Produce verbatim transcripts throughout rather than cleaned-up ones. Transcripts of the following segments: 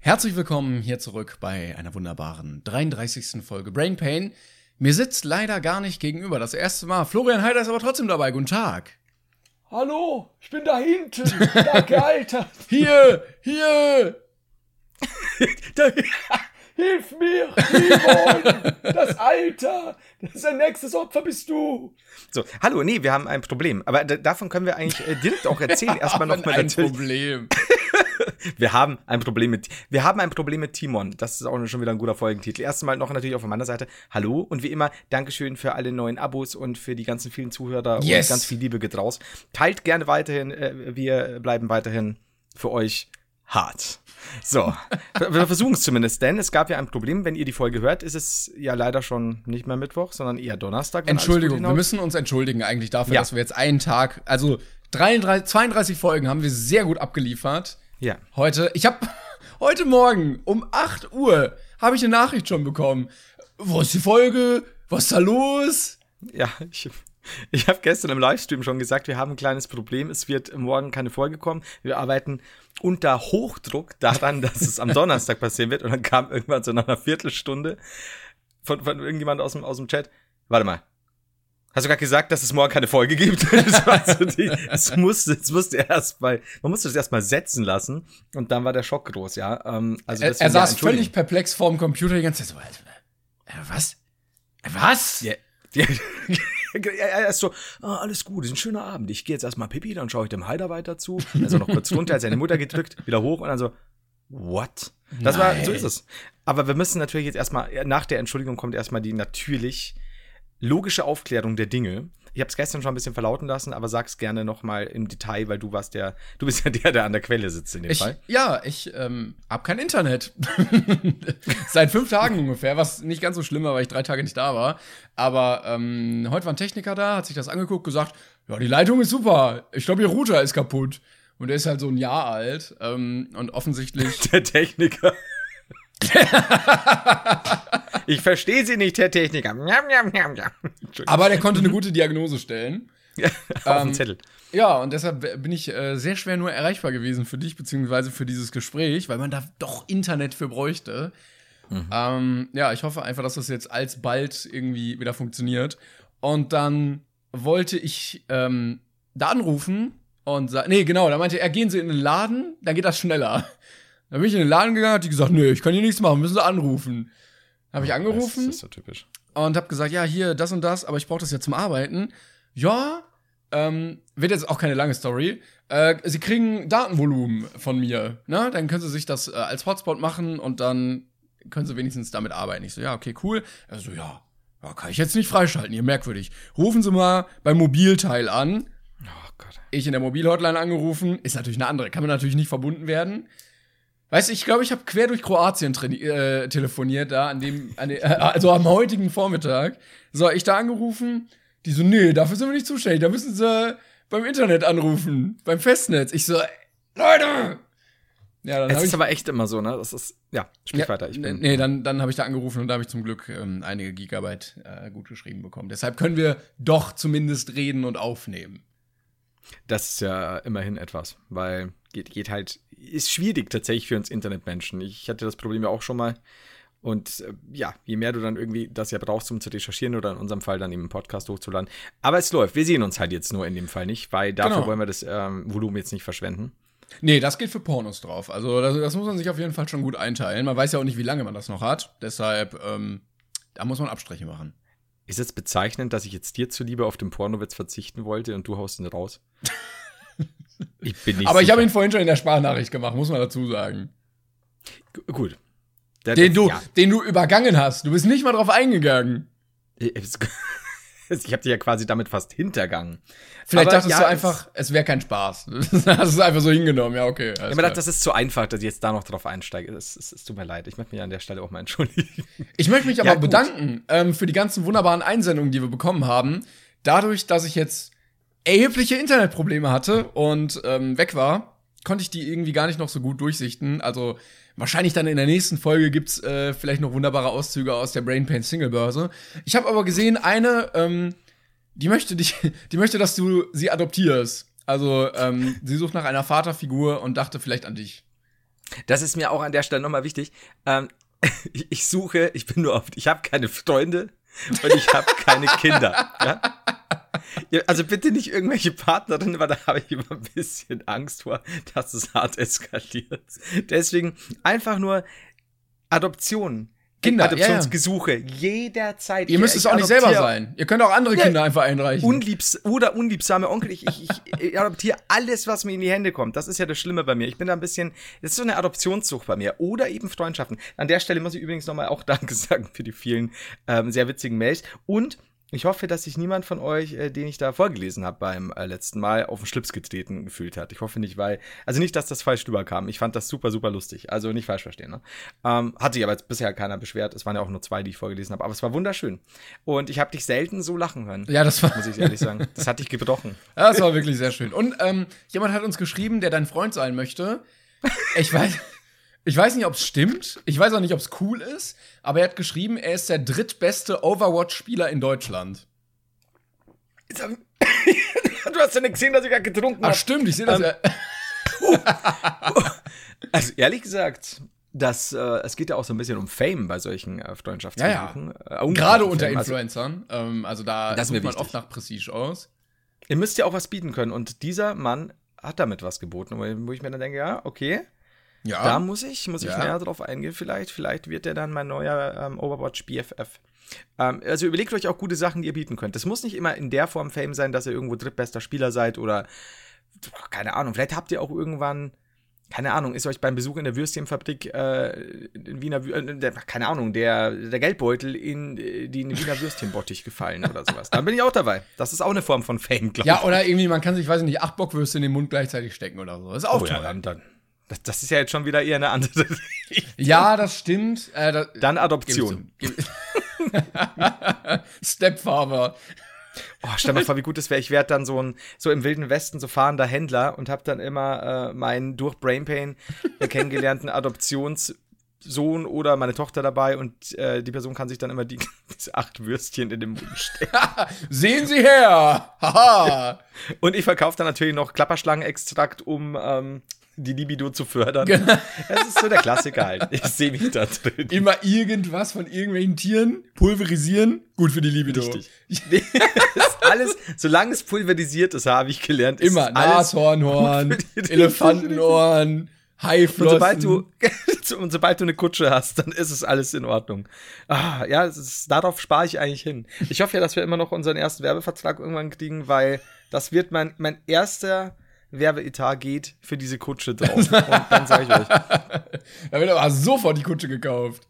Herzlich willkommen hier zurück bei einer wunderbaren dreiunddreißigsten Folge Brain Pain. Mir sitzt leider gar nicht gegenüber das erste Mal. Florian Heider ist aber trotzdem dabei. Guten Tag. Hallo, ich bin da hinten. Danke, Alter. Hier, hier. da, hilf mir, Timon. Das Alter. Sein nächstes Opfer bist du. So, hallo, nee, wir haben ein Problem. Aber d- davon können wir eigentlich äh, direkt auch erzählen. Erstmal noch mal ein natürlich. Problem. Wir haben ein Problem mit, wir haben ein Problem mit Timon. Das ist auch schon wieder ein guter Folgentitel. Erstmal noch natürlich auf meiner Seite. Hallo und wie immer, Dankeschön für alle neuen Abos und für die ganzen vielen Zuhörer Yes. und ganz viel Liebe geht raus. Teilt gerne weiterhin, äh, wir bleiben weiterhin für euch hart. So, wir versuchen es zumindest, denn es gab ja ein Problem, wenn ihr die Folge hört, ist es ja leider schon nicht mehr Mittwoch, sondern eher Donnerstag. Entschuldigung, wir müssen uns entschuldigen eigentlich dafür, Ja. dass wir jetzt einen Tag, also dreiunddreißig, zweiunddreißig Folgen haben wir sehr gut abgeliefert. Ja. Heute, ich habe heute Morgen um acht Uhr habe ich eine Nachricht schon bekommen. Wo ist die Folge? Was ist da los? Ja, ich, ich habe gestern im Livestream schon gesagt, wir haben ein kleines Problem. Es wird morgen keine Folge kommen. Wir arbeiten unter Hochdruck daran, dass es am Donnerstag passieren wird. Und dann kam irgendwann so nach einer Viertelstunde von, von irgendjemand aus dem, aus dem Chat. Warte mal. Hast du gerade gesagt, dass es morgen keine Folge gibt? Das war so die, es musste, es musste erst mal, man musste es erst mal setzen lassen. Und dann war der Schock groß, ja. Ähm, also Er, deswegen, er ja, saß völlig perplex vorm Computer die ganze Zeit so, äh, was? Äh, Was? Ja. Ja, er ist so, oh, alles gut, ist ein schöner Abend. Ich gehe jetzt erstmal Pipi, dann schaue ich dem Heider weiter zu. Also noch kurz runter, hat seine Mutter gedrückt, wieder hoch und dann so, what? Das war, so ist es. Aber wir müssen natürlich jetzt erstmal, nach der Entschuldigung kommt erstmal die natürlich logische Aufklärung der Dinge. Ich habe es gestern schon ein bisschen verlauten lassen, aber sag's gerne noch mal im Detail, weil du warst der, du bist ja der, der an der Quelle sitzt in dem Ich, Fall. ja, ich ähm, hab kein Internet. Seit fünf Tagen ungefähr, was nicht ganz so schlimm war, weil ich drei Tage nicht da war. Aber ähm, heute war ein Techniker da, hat sich das angeguckt, gesagt, ja, die Leitung ist super. Ich glaube, ihr Router ist kaputt. Und der ist halt so ein Jahr alt. Ähm, und offensichtlich Der Techniker. Ich verstehe Sie nicht, Herr Techniker. Njam, njam, njam, njam. Aber der konnte eine gute Diagnose stellen. Ja, auf Ähm, dem Zettel. Ja, und deshalb bin ich äh, sehr schwer nur erreichbar gewesen für dich, beziehungsweise für dieses Gespräch, weil man da doch Internet für bräuchte. Mhm. Ähm, ja, ich hoffe einfach, dass das jetzt alsbald irgendwie wieder funktioniert. Und dann wollte ich ähm, da anrufen und sagen, nee, genau, da meinte er, gehen Sie in den Laden, dann geht das schneller. Dann bin ich in den Laden gegangen, hat die gesagt, nee, ich kann hier nichts machen, müssen Sie anrufen. Habe ich angerufen. Das ist so typisch. Und hab gesagt, ja, hier, das und das, aber ich brauche das ja zum Arbeiten. Ja, ähm, wird jetzt auch keine lange Story. Äh, sie kriegen Datenvolumen von mir, ne? Dann können sie sich das äh, als Hotspot machen und dann können sie wenigstens damit arbeiten. Ich so, ja, okay, cool. Er so, ja, ja, kann ich jetzt nicht freischalten, hier, merkwürdig. Rufen Sie mal beim Mobilteil an. Oh Gott. Ich in der Mobilhotline angerufen. Ist natürlich eine andere, kann man natürlich nicht verbunden werden. Weißt du, ich glaube, ich habe quer durch Kroatien traini- äh, telefoniert da, an dem, an de, äh, also am heutigen Vormittag. So, ich da angerufen, die so, nee, dafür sind wir nicht zuständig, da müssen sie beim Internet anrufen, beim Festnetz. Ich so, ey, Leute! Ja, dann Es habe ist ich, aber echt immer so, ne? Das ist, ja, sprich ja, weiter. Ich bin, nee, dann, dann habe ich da angerufen und da habe ich zum Glück ähm, einige Gigabyte äh, gut geschrieben bekommen. Deshalb können wir doch zumindest reden und aufnehmen. Das ist ja immerhin etwas, weil geht, geht halt, ist schwierig tatsächlich für uns Internetmenschen. Ich hatte das Problem ja auch schon mal. Und äh, ja, je mehr du dann irgendwie das ja brauchst, um zu recherchieren oder in unserem Fall dann eben einen Podcast hochzuladen. Aber es läuft. Wir sehen uns halt jetzt nur in dem Fall nicht, weil dafür Genau. wollen wir das ähm, Volumen jetzt nicht verschwenden. Nee, das geht für Pornos drauf. Also das, das muss man sich auf jeden Fall schon gut einteilen. Man weiß ja auch nicht, wie lange man das noch hat. Deshalb, ähm, da muss man Abstriche machen. Ist jetzt bezeichnend, dass ich jetzt dir zuliebe auf den Pornowitz verzichten wollte und du haust ihn raus? Ich bin nicht Aber ich sicher. habe ihn vorhin schon in der Sprachnachricht gemacht, muss man dazu sagen. G- Gut. Der, Den du, ja. den du übergangen hast. Du bist nicht mal drauf eingegangen. Ich habe dich ja quasi damit fast hintergangen. Vielleicht Aber dachtest ja, du es- einfach, es wäre kein Spaß. Hast es einfach so hingenommen. Ja, okay. Ich alles habe mir klar. gedacht, das ist zu einfach, dass ich jetzt da noch drauf einsteige. Es, es, es tut mir leid. Ich möchte mich an der Stelle auch mal entschuldigen. Ich möchte mich aber Ja, gut. bedanken ähm, für die ganzen wunderbaren Einsendungen, die wir bekommen haben. Dadurch, dass ich jetzt erhebliche Internetprobleme hatte und ähm, weg war, konnte ich die irgendwie gar nicht noch so gut durchsichten. Also wahrscheinlich dann in der nächsten Folge gibt's äh, vielleicht noch wunderbare Auszüge aus der Brain Pain Single Börse. Ich habe aber gesehen, eine, ähm, die möchte dich, die möchte, dass du sie adoptierst. Also ähm, sie sucht nach einer Vaterfigur und dachte vielleicht an dich. Das ist mir auch an der Stelle nochmal wichtig. Ähm, ich, ich suche, ich bin nur auf, ich habe keine Freunde und ich habe keine Kinder. Ja? Ja, also bitte nicht irgendwelche Partnerinnen, weil da habe ich immer ein bisschen Angst vor, dass es hart eskaliert. Deswegen einfach nur Adoption. Kinder, Adoptionsgesuche, ja, ja. jederzeit. Ihr müsst es auch nicht selber sein. Ihr könnt auch andere ja, Kinder einfach einreichen. Unliebs oder unliebsame Onkel. Ich, ich, ich adoptiere alles, was mir in die Hände kommt. Das ist ja das Schlimme bei mir. Ich bin da ein bisschen, das ist so eine Adoptionssucht bei mir. Oder eben Freundschaften. An der Stelle muss ich übrigens nochmal auch Danke sagen für die vielen ähm, sehr witzigen Mails. Und ich hoffe, dass sich niemand von euch, äh, den ich da vorgelesen habe beim äh, letzten Mal, auf den Schlips getreten gefühlt hat. Ich hoffe nicht, weil, also nicht, dass das falsch rüberkam. Ich fand das super, super lustig. Also nicht falsch verstehen, ne? Ähm, hat sich aber jetzt bisher keiner beschwert. Es waren ja auch nur zwei, die ich vorgelesen habe. Aber es war wunderschön. Und ich habe dich selten so lachen hören. Ja, das war, muss ich ehrlich sagen. Das hat dich gebrochen. Ja, das war wirklich sehr schön. Und ähm, jemand hat uns geschrieben, der dein Freund sein möchte. Ich weiß... Ich weiß nicht, ob es stimmt. Ich weiß auch nicht, ob es cool ist. Aber er hat geschrieben, er ist der drittbeste Overwatch-Spieler in Deutschland. Du hast ja nicht gesehen, dass ich gerade getrunken habe. Ach stimmt, ich sehe das ähm, ja. Also ehrlich gesagt, das, äh, es geht ja auch so ein bisschen um Fame bei solchen äh, Freundschaftsversuchen. Ja, ja. Äh, Gerade unter Fame, Influencern. Also, ähm, also da das sucht man wichtig. oft nach Prestige aus. Ihr müsst ja auch was bieten können. Und dieser Mann hat damit was geboten, wo ich mir dann denke, ja, okay. Ja. Da muss ich, muss ich ja. näher drauf eingehen vielleicht. Vielleicht wird der dann mein neuer ähm, Overwatch B F F. Ähm, also überlegt euch auch gute Sachen, die ihr bieten könnt. Das muss nicht immer in der Form Fame sein, dass ihr irgendwo drittbester Spieler seid oder, keine Ahnung, vielleicht habt ihr auch irgendwann, keine Ahnung, ist euch beim Besuch in der Würstchenfabrik äh, in Wiener, äh, der, keine Ahnung, der, der Geldbeutel in den Wiener Würstchenbottich gefallen oder sowas. Dann bin ich auch dabei. Das ist auch eine Form von Fame, glaube ich. Ja, oder irgendwie, man kann sich, weiß ich nicht, acht Bockwürste in den Mund gleichzeitig stecken oder so. Das ist auch oh, toll. Ja, dann, dann. Das, das ist ja jetzt schon wieder eher eine andere Richtung. Ja, das stimmt. Äh, das, Dann Adoption. Stepfather. Oh, stell mal vor, wie gut das wäre. Ich werde dann so ein so im Wilden Westen so fahrender Händler und habe dann immer äh, meinen durch Brainpain äh, kennengelernten Adoptionssohn oder meine Tochter dabei und äh, die Person kann sich dann immer die diese acht Würstchen in den Mund stecken. Sehen Sie her! Haha! Und ich verkaufe dann natürlich noch Klapperschlangenextrakt, um ähm, die Libido zu fördern. Genau. Das ist so der Klassiker halt. Ich sehe mich da drin. Immer irgendwas von irgendwelchen Tieren pulverisieren, gut für die Libido. Richtig. Das ist alles, solange es pulverisiert ist, habe ich gelernt. Ist immer Nashornhorn, Elefantenohren, Haiflossen. Und sobald du, und sobald du eine Kutsche hast, dann ist es alles in Ordnung. Ah, ja, es ist, darauf spare ich eigentlich hin. Ich hoffe ja, dass wir immer noch unseren ersten Werbevertrag irgendwann kriegen, weil das wird mein, mein erster Werbeetat geht für diese Kutsche drauf. Und dann sage ich euch. Da wird aber sofort die Kutsche gekauft.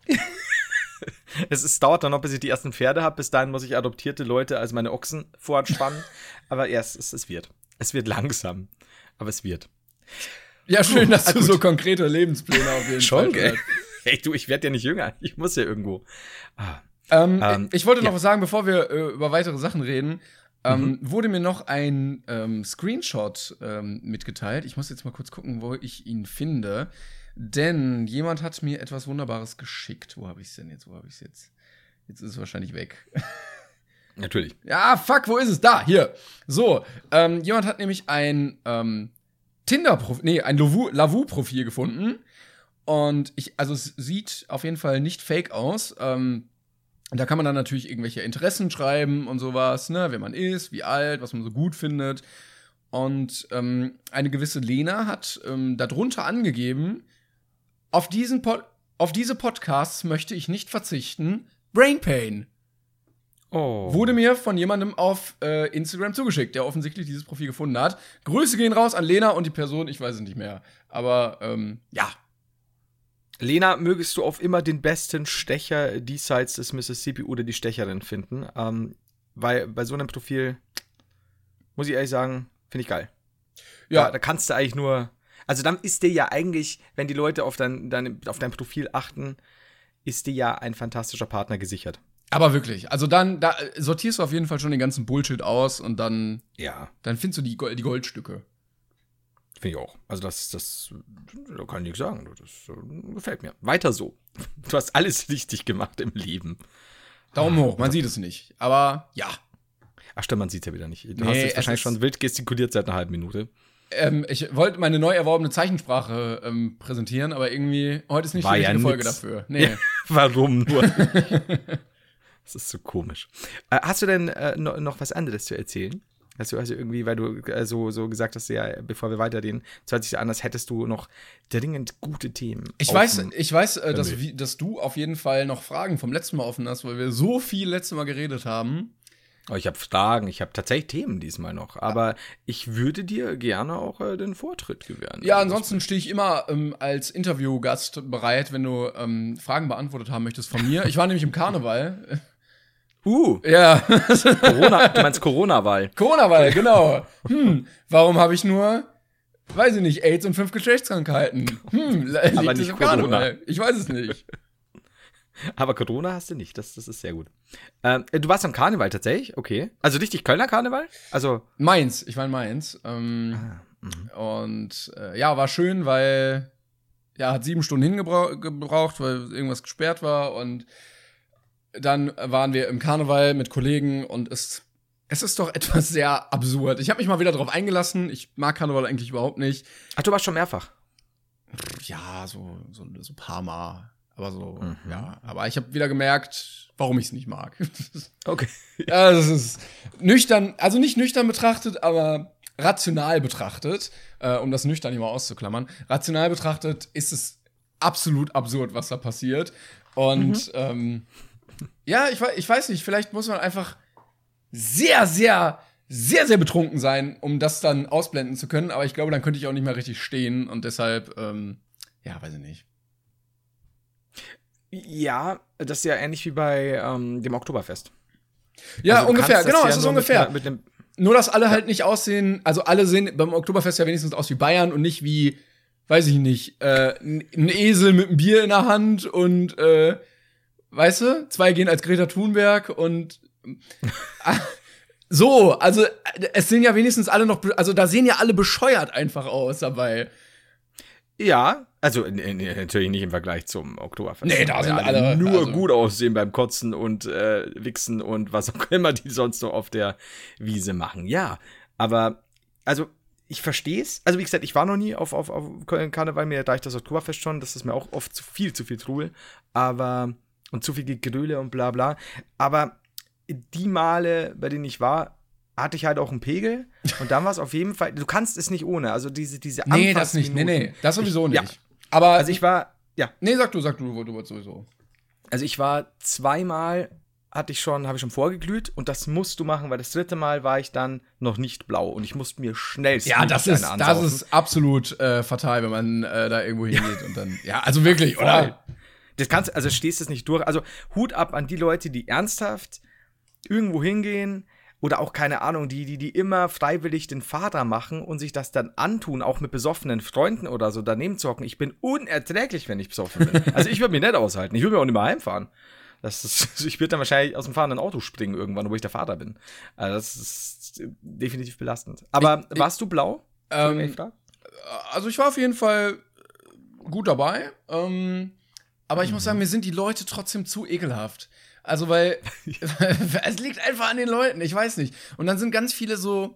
Es ist, dauert dann noch, bis ich die ersten Pferde habe. Bis dahin muss ich adoptierte Leute als meine Ochsen voranspannen. Aber erst, es, es wird. Es wird langsam. Aber es wird. Ja, schön, dass du so konkrete Lebenspläne auf jeden Schon, Fall gell? Hey, du, ich werde ja nicht jünger. Ich muss ja irgendwo. Ah. Ähm, ähm, ich wollte noch ja. was sagen, bevor wir äh, über weitere Sachen reden. Ähm, mhm. Wurde mir noch ein ähm, Screenshot ähm, mitgeteilt. Ich muss jetzt mal kurz gucken, wo ich ihn finde. Denn jemand hat mir etwas Wunderbares geschickt. Wo habe ich es denn jetzt? Wo habe ich es jetzt? Jetzt ist es wahrscheinlich weg. Natürlich. Ja, fuck, wo ist es? Da, hier. So, ähm, jemand hat nämlich ein ähm, Tinder-Profil, nee, ein Lavu-Profil gefunden. Und ich, also es sieht auf jeden Fall nicht fake aus. Ähm, Und da kann man dann natürlich irgendwelche Interessen schreiben und sowas, ne, wer man ist, wie alt, was man so gut findet. Und ähm, eine gewisse Lena hat ähm, darunter angegeben, auf, diesen Pod- auf diese Podcasts möchte ich nicht verzichten, Brain Pain. Oh. Wurde mir von jemandem auf äh, Instagram zugeschickt, der offensichtlich dieses Profil gefunden hat. Grüße gehen raus an Lena und die Person, ich weiß es nicht mehr. Aber, ähm, ja. Lena, mögest du auf immer den besten Stecher diesseits des Mississippi oder die Stecherin finden. Ähm, weil bei so einem Profil, muss ich ehrlich sagen, finde ich geil. Ja. Da, da kannst du eigentlich nur, also dann ist dir ja eigentlich, wenn die Leute auf dein, dein, auf dein Profil achten, ist dir ja ein fantastischer Partner gesichert. Aber wirklich, also dann da sortierst du auf jeden Fall schon den ganzen Bullshit aus und dann, ja. dann findest du die, die Goldstücke. Finde ich auch. Also das, das, da kann ich nichts sagen. Das uh, gefällt mir. Weiter so. Du hast alles richtig gemacht im Leben. Daumen hoch, man sieht es nicht. Aber ja. Ach stimmt, man sieht es ja wieder nicht. Du nee, hast jetzt wahrscheinlich schon wild gestikuliert seit einer halben Minute. ähm, ich wollte meine neu erworbene Zeichensprache ähm, präsentieren, aber irgendwie, heute ist nicht War die ja richtige Folge nix. dafür. Nee. Ja, warum nur? Das ist so komisch. Äh, hast du denn äh, noch, noch was anderes zu erzählen? Hast du also irgendwie, weil du äh, so, so gesagt hast, ja, bevor wir weitergehen, es hört sich so an, als hättest du noch dringend gute Themen. Ich auf weiß, dem- ich weiß, äh, dass, Himmel. wie, dass du auf jeden Fall noch Fragen vom letzten Mal offen hast, weil wir so viel letztes Mal geredet haben. Oh, ich habe Fragen, ich habe tatsächlich Themen diesmal noch, aber ich würde dir gerne auch äh, den Vortritt gewähren. Ja, Also, ansonsten stehe ich immer ähm, als Interviewgast bereit, wenn du ähm, Fragen beantwortet haben möchtest von mir. Ich war nämlich im Karneval. Uh, Ja, Corona, du meinst Corona-Wahl. Corona-Wahl, genau. Hm, warum habe ich nur, weiß ich nicht, AIDS und fünf Geschlechtskrankheiten? Hm, liegt Aber es nicht im Corona. Karneval? Ich weiß es nicht. Aber Corona hast du nicht, das, das ist sehr gut. Ähm, du warst am Karneval tatsächlich? Okay. Also richtig Kölner Karneval? Also, Mainz, ich war in Mainz. Ähm, und äh, ja, war schön, weil ja, hat sieben Stunden hingebraucht, weil irgendwas gesperrt war. Und dann waren wir im Karneval mit Kollegen und es, es ist doch etwas sehr absurd. Ich habe mich mal wieder drauf eingelassen. Ich mag Karneval eigentlich überhaupt nicht. ach, du warst schon mehrfach. Ja, so, so, so ein paar Mal. Aber so, Mhm. ja. Aber ich habe wieder gemerkt, warum ich es nicht mag. Okay. Ja, das ist nüchtern, also nicht nüchtern betrachtet, aber rational betrachtet, äh, um das nüchtern nicht mal auszuklammern, rational betrachtet ist es absolut absurd, was da passiert. Und Mhm. ähm, ja, ich, wei- ich weiß nicht, vielleicht muss man einfach sehr, sehr, sehr, sehr betrunken sein, um das dann ausblenden zu können. Aber ich glaube, dann könnte ich auch nicht mehr richtig stehen. Und deshalb, ähm, ja, weiß ich nicht. Ja, das ist ja ähnlich wie bei ähm, dem Oktoberfest. Ja, Also du ungefähr, kannst das genau, ja es ist nur ungefähr. Mit, mit dem, Nur, dass alle halt nicht aussehen, also alle sehen beim Oktoberfest ja wenigstens aus wie Bayern und nicht wie, weiß ich nicht, äh, n- ein Esel mit einem Bier in der Hand und, äh, weißt du, zwei gehen als Greta Thunberg und äh, so, also äh, es sehen ja wenigstens alle noch, be- also da sehen ja alle bescheuert einfach aus dabei. ja, also n- n- natürlich nicht im Vergleich zum Oktoberfest. Nee, da Weil sind alle- nur also- gut aussehen beim Kotzen und äh, Wichsen und was auch immer die sonst so auf der Wiese machen. Ja, aber also ich verstehe es. Also wie gesagt, ich war noch nie auf, auf, auf Köln Karneval, mir da ich das Oktoberfest schon, das ist mir auch oft zu viel, zu viel Trubel, aber und zu viel Gegröle und bla bla. Aber die Male, bei denen ich war, hatte ich halt auch einen Pegel und dann war es auf jeden Fall, du kannst es nicht ohne, also diese, diese Nee, das nicht, nee, nee, Anfangsminuten. das sowieso Ich- nicht. ja. Aber, Also ich war, ja, nee, sag du, sag du, du, du wolltest sowieso. also ich war zweimal, hatte ich schon, habe ich schon vorgeglüht und das musst du machen, weil das dritte Mal war ich dann noch nicht blau und ich musste mir schnellstens Ja, das eine ist, das ansaufen. ist absolut äh, fatal, wenn man äh, da irgendwo hingeht und dann, ja, also wirklich, oder? Das kannst, also stehst es nicht durch. Also Hut ab an die Leute, die ernsthaft irgendwo hingehen oder auch, keine Ahnung, die, die, die immer freiwillig den Vater machen und sich das dann antun, auch mit besoffenen Freunden oder so daneben zu hocken. Ich bin unerträglich, wenn ich besoffen bin. Also ich würde mich nicht aushalten. Ich würde mir auch nicht mehr heimfahren. Das ist, ich würde dann wahrscheinlich aus dem fahrenden Auto springen irgendwann, wo ich der Vater bin. Also das ist definitiv belastend. Aber Ich- warst du blau? Ähm, Wenn ich frage? Also ich war auf jeden Fall gut dabei. Ähm, aber ich muss sagen, mir sind die Leute trotzdem zu ekelhaft. Also, weil es liegt einfach an den Leuten, ich weiß nicht. Und dann sind ganz viele so,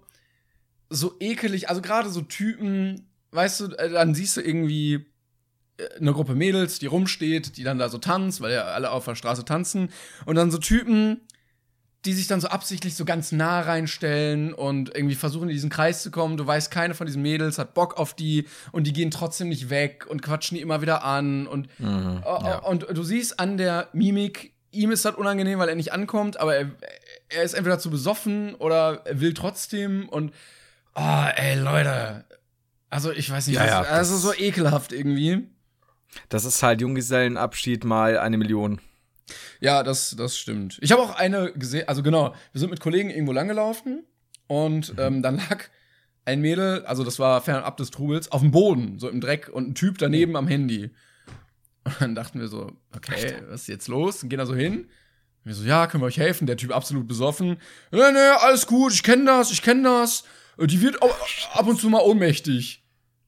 so ekelig, also gerade so Typen, weißt du, äh, dann siehst du irgendwie äh, eine Gruppe Mädels, die rumsteht, die dann da so tanzt, weil ja alle auf der Straße tanzen. Und dann so Typen, die sich dann so absichtlich so ganz nah reinstellen und irgendwie versuchen, in diesen Kreis zu kommen. Du weißt, keine von diesen Mädels hat Bock auf die und die gehen trotzdem nicht weg und quatschen die immer wieder an. Und, Mhm, ja. und du siehst an der Mimik, ihm ist das unangenehm, weil er nicht ankommt, aber er, er ist entweder zu besoffen oder er will trotzdem und oh, ey, Leute. Also, ich weiß nicht, Ja, das, ja, also das- so ekelhaft irgendwie. Das ist halt Junggesellenabschied mal eine Million. Ja, das, das stimmt. Ich habe auch eine gesehen, also genau, wir sind mit Kollegen irgendwo langgelaufen und ähm, dann lag ein Mädel, also das war fernab des Trubels, auf dem Boden, so im Dreck und ein Typ daneben am Handy. Und dann dachten wir so, okay, was ist jetzt los? Und gehen da so hin. Und wir so, ja, können wir euch helfen? Der Typ absolut besoffen. Nee, nee, alles gut, ich kenne das, ich kenne das. Die wird au- ab und zu mal ohnmächtig.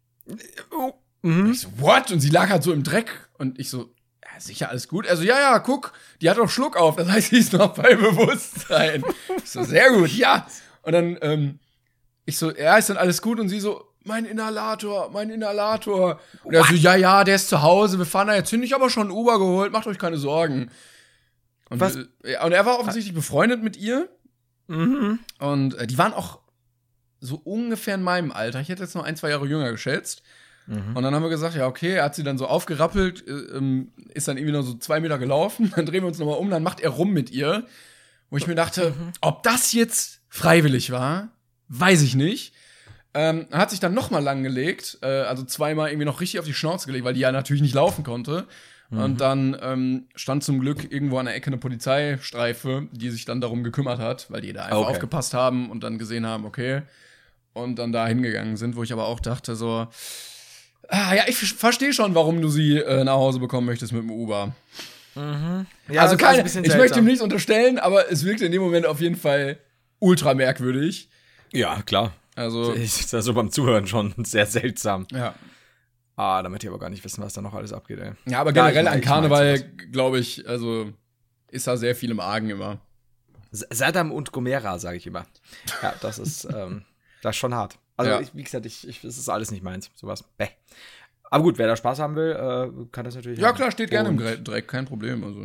Oh. Mhm. Ich so, what? Und sie lag halt so im Dreck. Und ich so, ja, sicher, alles gut. Also, ja, ja, guck, die hat doch Schluck auf. Das heißt, sie ist noch bei Bewusstsein. Ich so, sehr gut, ja. Und dann, ähm, ich so, ja, ist dann alles gut? Und sie so, mein Inhalator, mein Inhalator. Und er so, ja, ja, der ist zu Hause, wir fahren da jetzt hin, ich habe aber schon ein Uber geholt, macht euch keine Sorgen. Und, Was? Äh, und er war offensichtlich befreundet mit ihr. Mhm. Und äh, die waren auch so ungefähr in meinem Alter. Ich hätte jetzt noch ein, zwei Jahre jünger geschätzt. Mhm. Und dann haben wir gesagt, ja, okay, er hat sie dann so aufgerappelt, äh, ähm, ist dann irgendwie noch so zwei Meter gelaufen, dann drehen wir uns nochmal um, dann macht er rum mit ihr. Wo ich mir dachte, mhm. ob das jetzt freiwillig war, weiß ich nicht. Ähm, hat sich dann nochmal langgelegt, äh, also zweimal irgendwie noch richtig auf die Schnauze gelegt, weil die ja natürlich nicht laufen konnte. Mhm. Und dann ähm, stand zum Glück irgendwo an der Ecke eine Polizeistreife, die sich dann darum gekümmert hat, weil die da einfach okay. aufgepasst haben und dann gesehen haben, okay, und dann da hingegangen sind, wo ich aber auch dachte so, ah, ja, ich verstehe schon, warum du sie äh, nach Hause bekommen möchtest mit dem Uber. Mhm. Ja, also keine, ich möchte ihm nichts unterstellen, aber es wirkte in dem Moment auf jeden Fall ultra merkwürdig. Ja, klar. Also ist also beim Zuhören schon sehr seltsam. Ja. Ah, da möchte ich aber gar nicht wissen, was da noch alles abgeht, ey. Ja, aber generell ja, an Karneval, glaube ich, also ist da sehr viel im Argen immer. Saddam und Gomera, sage ich immer. Ja, das ist, ähm, das ist schon hart. Also, ja. ich, wie gesagt, ich, ich, das ist alles nicht meins, sowas. Bäh. Aber gut, wer da Spaß haben will, äh, kann das natürlich. Ja, haben. Klar, steht gerne im Dreck, kein Problem. Also.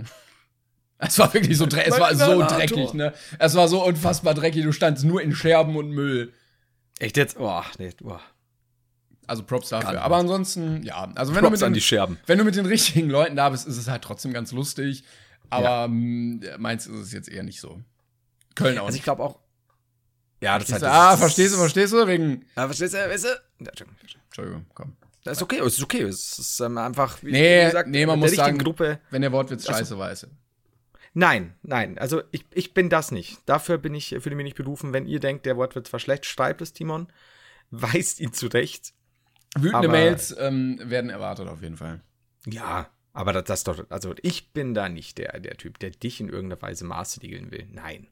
Es war wirklich so, dre- es war so dreckig, ne? Es war so unfassbar dreckig, du standst nur in Scherben und Müll. Echt jetzt? Oh, nee, oh. Also Props dafür. Aber ansonsten, ja. Also wenn Props du mit an den, die Scherben. Wenn du mit den richtigen Leuten da bist, ist es halt trotzdem ganz lustig. Aber ja. mh, meins ist es jetzt eher nicht so. Köln auch also nicht. ich glaube auch. Ja, das ist halt. Ah, verstehst du, verstehst du? Wegen. Ah, verstehst du, weißt du? Ja, Entschuldigung, komm. Das ist okay, es ist okay. Es ist ähm, einfach, wie, nee, wie gesagt, nee, man muss sagen, Gruppe. Wenn der Wortwitz scheiße weiß. Nein, nein, also ich, ich bin das nicht. Dafür bin ich, fühle mich nicht berufen. Wenn ihr denkt, der Wortwitz war schlecht, schreibt es, Timon. Weist ihn zurecht. Wütende aber, Mails ähm, werden erwartet auf jeden Fall. Ja, aber das, das doch, also ich bin da nicht der, der Typ, der dich in irgendeiner Weise maßregeln will. Nein.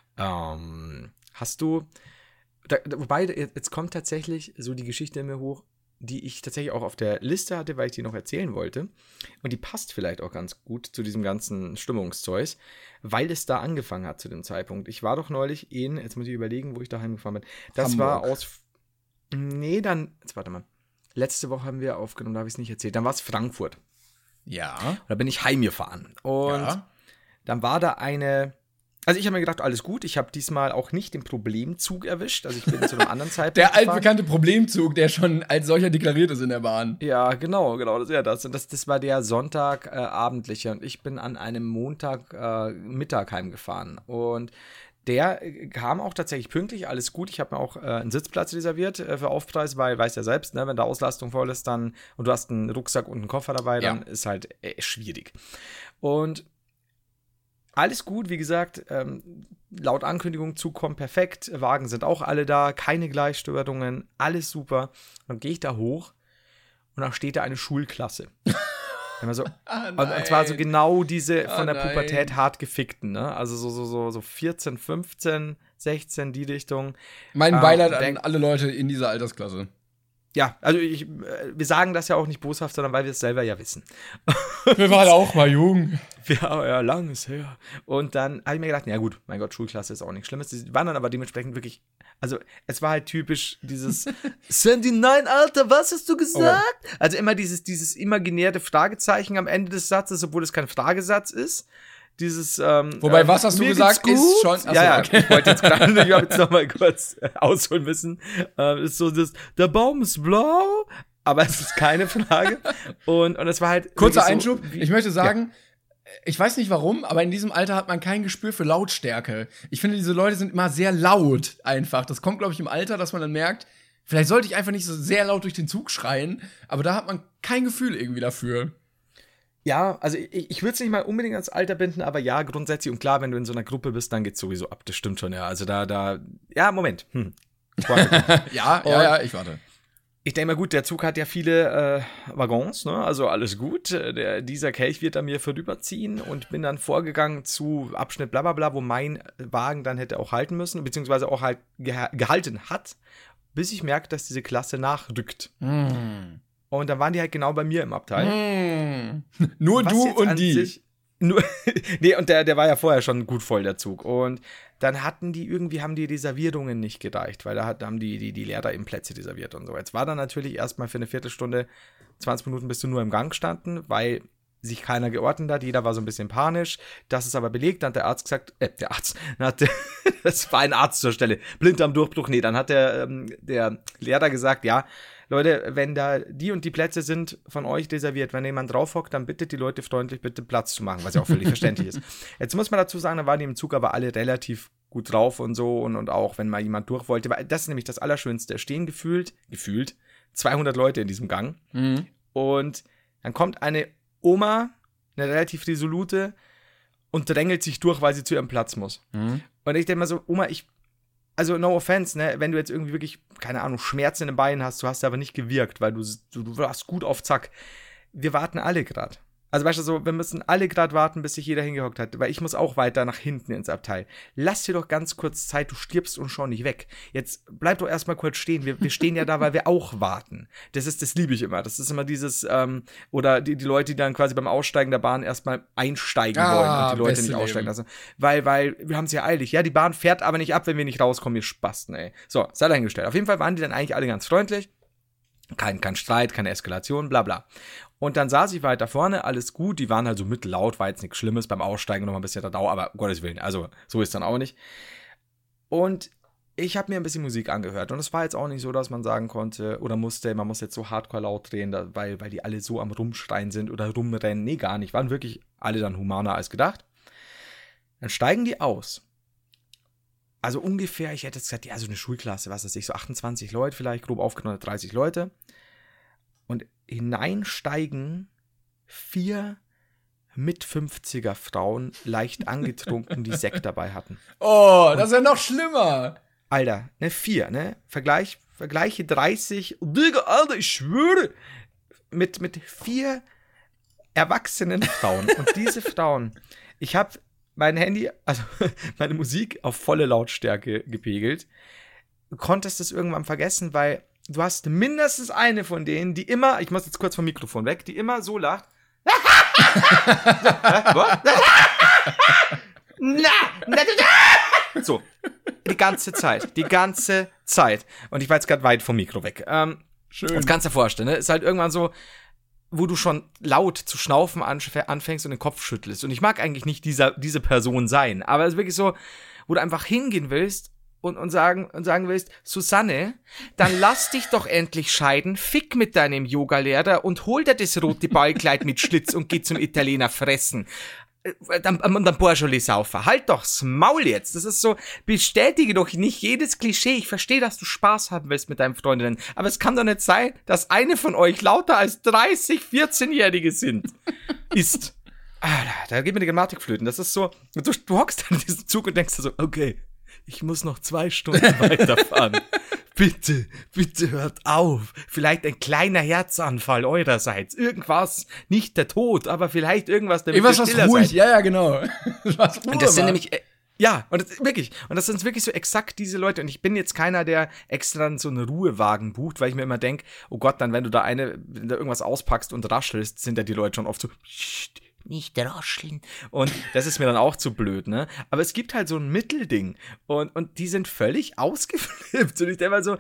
Ähm, hast du, da, wobei, jetzt kommt tatsächlich so die Geschichte in mir hoch, die ich tatsächlich auch auf der Liste hatte, weil ich die noch erzählen wollte. Und die passt vielleicht auch ganz gut zu diesem ganzen Stimmungszeug, weil es da angefangen hat zu dem Zeitpunkt. Ich war doch neulich in, jetzt muss ich überlegen, wo ich daheim gefahren bin. Das Hamburg. war aus, nee, dann, jetzt warte mal. Letzte Woche haben wir aufgenommen, da habe ich es nicht erzählt. Dann war es Frankfurt. Ja. Da bin ich heimgefahren. Und ja. dann war da eine, also ich habe mir gedacht, alles gut. Ich habe diesmal auch nicht den Problemzug erwischt. Also ich bin zu einem anderen Zeitpunkt Der altbekannte Problemzug, der schon als solcher deklariert ist in der Bahn. Ja, genau, genau, das ist ja das. Und das, das war der Sonntagabendliche. Äh, und ich bin an einem Montagmittag äh, heimgefahren. Und der kam auch tatsächlich pünktlich, alles gut. Ich habe mir auch äh, einen Sitzplatz reserviert äh, für Aufpreis, weil, weißt ja selbst, ne, wenn da Auslastung voll ist, dann und du hast einen Rucksack und einen Koffer dabei, dann ja. ist halt äh, schwierig. Und alles gut, wie gesagt, ähm, laut Ankündigung, Zug kommt perfekt, Wagen sind auch alle da, keine Gleichstörungen, alles super. Dann gehe ich da hoch und dann steht da eine Schulklasse. Immer so, ah, und, und zwar so genau diese von ah, der Pubertät nein. hart gefickten, ne? Also so, so, so, so vierzehn, fünfzehn, sechzehn, die Richtung. Mein Beileid ähm, an alle Leute in dieser Altersklasse. Ja, also ich, wir sagen das ja auch nicht boshaft, sondern weil wir es selber ja wissen. Wir waren auch mal jung. Ja, ja, lang ist her. Und dann habe ich mir gedacht, ja gut, mein Gott, Schulklasse ist auch nichts Schlimmes. Die waren dann aber dementsprechend wirklich, also es war halt typisch dieses Sandy, nein, Alter, was hast du gesagt? Oh. Also immer dieses, dieses imaginäre Fragezeichen am Ende des Satzes, obwohl es kein Fragesatz ist. Dieses, ähm, Wobei, was hast du gesagt, ist schon, achso, ja, ja, okay. Ich wollte jetzt gerade, ich habe jetzt noch mal kurz äh, ausholen müssen, äh, ist so das, der Baum ist blau, aber es ist keine Frage und, und es war halt kurzer Einschub, so, ich möchte sagen, ja. ich weiß nicht warum, aber in diesem Alter hat man kein Gespür für Lautstärke. Ich finde, diese Leute sind immer sehr laut einfach, das kommt, glaube ich, im Alter, dass man dann merkt, vielleicht sollte ich einfach nicht so sehr laut durch den Zug schreien, aber da hat man kein Gefühl irgendwie dafür. Ja, also ich, ich würde es nicht mal unbedingt ans Alter binden, aber ja, grundsätzlich und klar, wenn du in so einer Gruppe bist, dann geht's sowieso ab. Das stimmt schon, ja. Also da, da, ja, Moment. Hm. ja, ja, ja, ich warte. Ich denke mal, gut, der Zug hat ja viele äh, Waggons, ne? Also alles gut. Der, dieser Kelch wird an mir vorüberziehen und bin dann vorgegangen zu Abschnitt bla bla bla, wo mein Wagen dann hätte auch halten müssen, beziehungsweise auch halt geha- gehalten hat, bis ich merke, dass diese Klasse nachrückt. Mm. Und dann waren die halt genau bei mir im Abteil. Mm. Nur was du und die. Sich, Nur, nee, und der, der war ja vorher schon gut voll, der Zug. Und dann hatten die irgendwie, haben die Reservierungen nicht gereicht, weil da hat, haben die, die, die Lehrer eben Plätze reserviert und so. Jetzt war dann natürlich erstmal für eine Viertelstunde, zwanzig Minuten bist du nur im Gang gestanden, weil sich keiner geordnet hat, jeder war so ein bisschen panisch. Das ist aber belegt, dann hat der Arzt gesagt, äh, der Arzt, dann hat der, das war ein Arzt zur Stelle, blind am Durchbruch, nee, dann hat der, ähm, der Lehrer gesagt, ja, Leute, wenn da die und die Plätze sind von euch reserviert, wenn jemand draufhockt, dann bittet die Leute freundlich, bitte Platz zu machen, was ja auch völlig verständlich ist. Jetzt muss man dazu sagen, da waren die im Zug aber alle relativ gut drauf und so und, und auch, wenn mal jemand durch wollte, weil das ist nämlich das Allerschönste, stehen gefühlt, gefühlt, zweihundert Leute in diesem Gang Mhm. und dann kommt eine Oma, eine relativ resolute und drängelt sich durch, weil sie zu ihrem Platz muss. Mhm. Und ich denke mal so, Oma, ich, also no offense, ne, wenn du jetzt irgendwie wirklich, keine Ahnung, Schmerzen in den Beinen hast, du hast aber nicht gewirkt, weil du, du, du warst gut auf Zack. Wir warten alle gerade. Also weißt du so, wir müssen alle gerade warten, bis sich jeder hingehockt hat, weil ich muss auch weiter nach hinten ins Abteil. Lass dir doch ganz kurz Zeit, du stirbst und schon nicht weg. Jetzt bleib doch erstmal kurz stehen. Wir, wir stehen ja da, weil wir auch warten. Das ist, das liebe ich immer. Das ist immer dieses, ähm, oder die, die Leute, die dann quasi beim Aussteigen der Bahn erstmal einsteigen Ah, wollen und die Leute beste nicht aussteigen Leben. lassen. Weil, weil, wir haben es ja eilig. Ja, die Bahn fährt aber nicht ab, wenn wir nicht rauskommen, ihr Spasten, ey. So, sei dahingestellt. Auf jeden Fall waren die dann eigentlich alle ganz freundlich. Kein, kein Streit, keine Eskalation, bla bla. Und dann saß ich weiter vorne, alles gut, die waren halt so mittellaut, war jetzt nichts Schlimmes, beim Aussteigen noch mal ein bisschen da Dau, aber um Gottes Willen, also so ist dann auch nicht. Und ich habe mir ein bisschen Musik angehört und es war jetzt auch nicht so, dass man sagen konnte oder musste, man muss jetzt so hardcore laut drehen, da, weil, weil die alle so am Rumschreien sind oder rumrennen. Nee, gar nicht, waren wirklich alle dann humaner als gedacht. Dann steigen die aus. Also ungefähr, ich hätte jetzt gesagt, ja, so eine Schulklasse, was weiß ich, so achtundzwanzig Leute vielleicht, grob aufgenommen, dreißig Leute. Und hineinsteigen vier mit fünfziger Frauen, leicht angetrunken, die Sekt dabei hatten. Oh, das ist ja noch schlimmer. Alter, ne, vier, ne? Vergleich, vergleiche dreißig, Digga, Alter, ich schwöre, mit, mit vier erwachsenen Frauen. Und diese Frauen, ich habe mein Handy, also meine Musik auf volle Lautstärke gepegelt, konntest es irgendwann vergessen, weil du hast mindestens eine von denen, die immer, ich muss jetzt kurz vom Mikrofon weg, die immer so lacht. So, die ganze Zeit, die ganze Zeit. Und ich war jetzt gerade weit vom Mikro weg. Ähm, Schön. Das kannst du dir vorstellen, ne? Ist halt irgendwann so, wo du schon laut zu schnaufen anf- anfängst und den Kopf schüttelst. Und ich mag eigentlich nicht dieser, diese Person sein, aber es ist wirklich so, wo du einfach hingehen willst und, und, sagen, und sagen willst, Susanne, dann lass dich doch endlich scheiden, fick mit deinem Yogalehrer und hol dir das rote Ballkleid mit Schlitz und geh zum Italiener fressen. Dann, und dann Borjoli saufen. Halt doch's Maul jetzt. Das ist so, bestätige doch nicht jedes Klischee. Ich verstehe, dass du Spaß haben willst mit deinen Freundinnen. Aber es kann doch nicht sein, dass eine von euch lauter als dreißig, vierzehnjährige sind. Ist. Alter, da geht mir die Grammatik flöten. Das ist so, du, du hockst dann in diesem Zug und denkst dir so, okay, ich muss noch zwei Stunden weiterfahren. Bitte, bitte hört auf. Vielleicht ein kleiner Herzanfall eurerseits. Irgendwas, nicht der Tod, aber vielleicht irgendwas, damit Irgendwas, ihr was stiller ruhig, seid. ja, ja, genau. Was Ruhe Und das sind macht. nämlich, äh, ja, und das, wirklich, und das sind wirklich so exakt diese Leute. Und ich bin jetzt keiner, der extra so einen Ruhewagen bucht, weil ich mir immer denke, oh Gott, dann wenn du da eine, wenn du irgendwas auspackst und raschelst, sind ja die Leute schon oft so, Psst, nicht rascheln. Und das ist mir dann auch zu blöd, ne? Aber es gibt halt so ein Mittelding. Und, und die sind völlig ausgeflippt. Und ich denke mal so,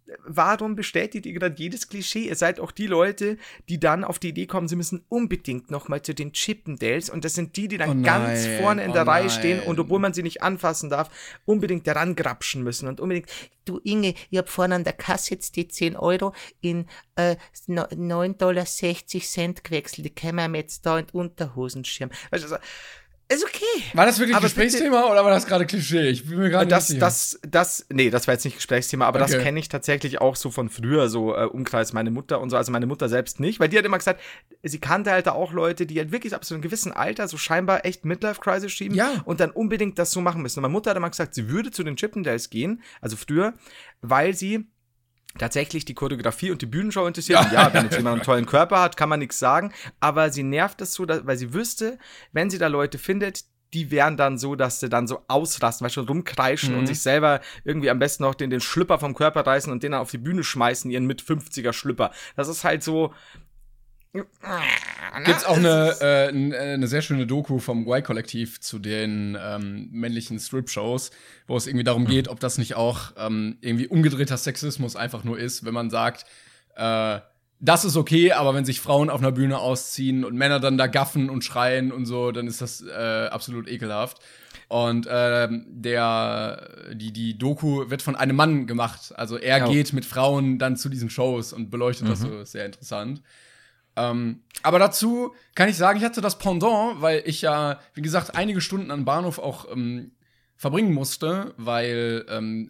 warum bestätigt ihr gerade jedes Klischee? Ihr seid auch die Leute, die dann auf die Idee kommen, sie müssen unbedingt nochmal zu den Chippendales. Und das sind die, die dann Oh nein, ganz vorne in oh der Reihe nein. stehen und obwohl man sie nicht anfassen darf, unbedingt daran grapschen müssen und unbedingt, du Inge, ich hab vorne an der Kasse jetzt die zehn Euro in äh, neun Dollar sechzig gewechselt. Die können wir jetzt da in den Unterhosenschirm. Weißt du, also, ist okay. War das wirklich Aber Gesprächsthema oder war das gerade Klischee? Ich bin mir gerade Und nicht das, sicher. das, das, nee, das war jetzt nicht Gesprächsthema, aber Okay. das kenne ich tatsächlich auch so von früher, so äh, Umkreis meine Mutter und so, also meine Mutter selbst nicht, weil die hat immer gesagt, sie kannte halt da auch Leute, die halt wirklich ab so einem gewissen Alter so scheinbar echt Midlife-Crisis schieben Ja. und dann unbedingt das so machen müssen. Und meine Mutter hat immer gesagt, sie würde zu den Chippendales gehen, also früher, weil sie tatsächlich die Choreografie und die Bühnenshow interessiert. Und ja, wenn jetzt jemand einen tollen Körper hat, kann man nichts sagen, aber sie nervt es so, dass, weil sie wüsste, wenn sie da Leute findet, die wären dann so, dass sie dann so ausrasten, weißt du, rumkreischen Mhm. und sich selber irgendwie am besten noch den, den Schlüpper vom Körper reißen und den dann auf die Bühne schmeißen, ihren mit fünfziger Schlüpper. Das ist halt so, Gibt's auch eine, äh, eine sehr schöne Doku vom Y-Kollektiv zu den ähm, männlichen Strip-Shows, wo es irgendwie darum geht, ob das nicht auch ähm, irgendwie umgedrehter Sexismus einfach nur ist, wenn man sagt, äh, das ist okay, aber wenn sich Frauen auf einer Bühne ausziehen und Männer dann da gaffen und schreien und so, dann ist das äh, absolut ekelhaft. Und äh, der, die, die Doku wird von einem Mann gemacht. Also er ja. geht mit Frauen dann zu diesen Shows und beleuchtet mhm. das so, ist sehr interessant. Ähm, aber dazu kann ich sagen, ich hatte das Pendant, weil ich ja, wie gesagt, einige Stunden am Bahnhof auch ähm, verbringen musste, weil ähm,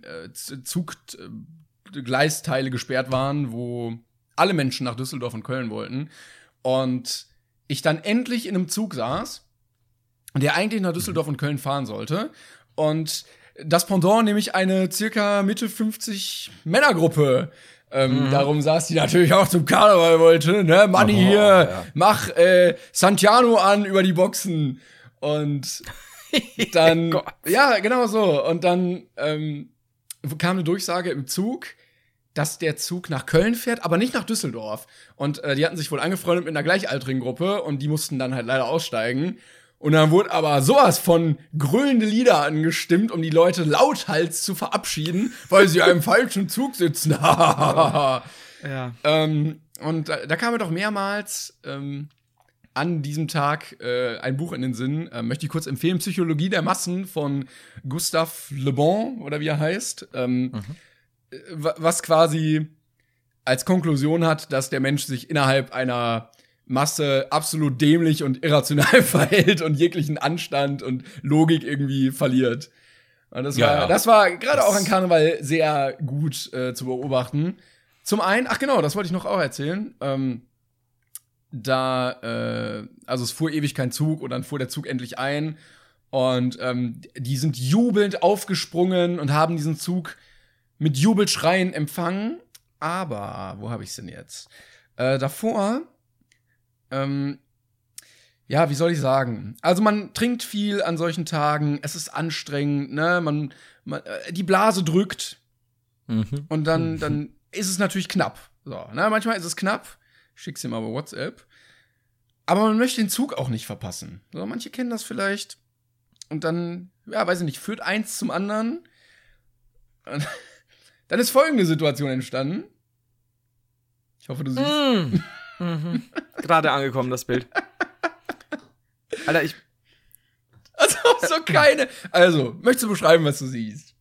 Zuggleisteile gesperrt waren, wo alle Menschen nach Düsseldorf und Köln wollten. Und ich dann endlich in einem Zug saß, der eigentlich nach Düsseldorf und Köln fahren sollte. Und das Pendant, nämlich eine circa Mitte fünfzig Männergruppe, Ähm, mhm. Darum saß die natürlich auch zum Karneval wollte, ne? Manni, hier, ja. mach äh, Santiano an über die Boxen. Und dann, ja, genau so. Und dann ähm, kam eine Durchsage im Zug, dass der Zug nach Köln fährt, aber nicht nach Düsseldorf. Und äh, die hatten sich wohl angefreundet mit einer gleichaltrigen Gruppe und die mussten dann halt leider aussteigen. Und dann wurde aber sowas von grölende Lieder angestimmt, um die Leute lauthals zu verabschieden, weil sie im falschen Zug sitzen. ja. ähm, und da, da kam mir doch mehrmals ähm, an diesem Tag äh, ein Buch in den Sinn. Äh, möchte ich kurz empfehlen: Psychologie der Massen von Gustave Le Bon, oder wie er heißt. Ähm, mhm. Was quasi als Konklusion hat, dass der Mensch sich innerhalb einer Masse absolut dämlich und irrational verhält und jeglichen Anstand und Logik irgendwie verliert. Und das, ja, war, ja. das war gerade auch an Karneval sehr gut äh, zu beobachten. Zum einen, ach genau, das wollte ich noch auch erzählen. Ähm, da, äh, also es fuhr ewig kein Zug und dann fuhr der Zug endlich ein. Und ähm, die sind jubelnd aufgesprungen und haben diesen Zug mit Jubelschreien empfangen. Aber, wo habe ich es denn jetzt? Äh, davor Ähm, ja, wie soll ich sagen? Also man trinkt viel an solchen Tagen, es ist anstrengend, ne? Man, man äh, die Blase drückt mhm. und dann, dann ist es natürlich knapp. So, ne? Manchmal ist es knapp, schick's ihm aber WhatsApp. Aber man möchte den Zug auch nicht verpassen. So, manche kennen das vielleicht. Und dann, ja, weiß ich nicht, führt eins zum anderen. Und dann ist folgende Situation entstanden. Ich hoffe, du siehst. Mm. Mhm. Gerade angekommen, das Bild. Alter, ich. Also, so keine. Also, möchtest du beschreiben, was du siehst?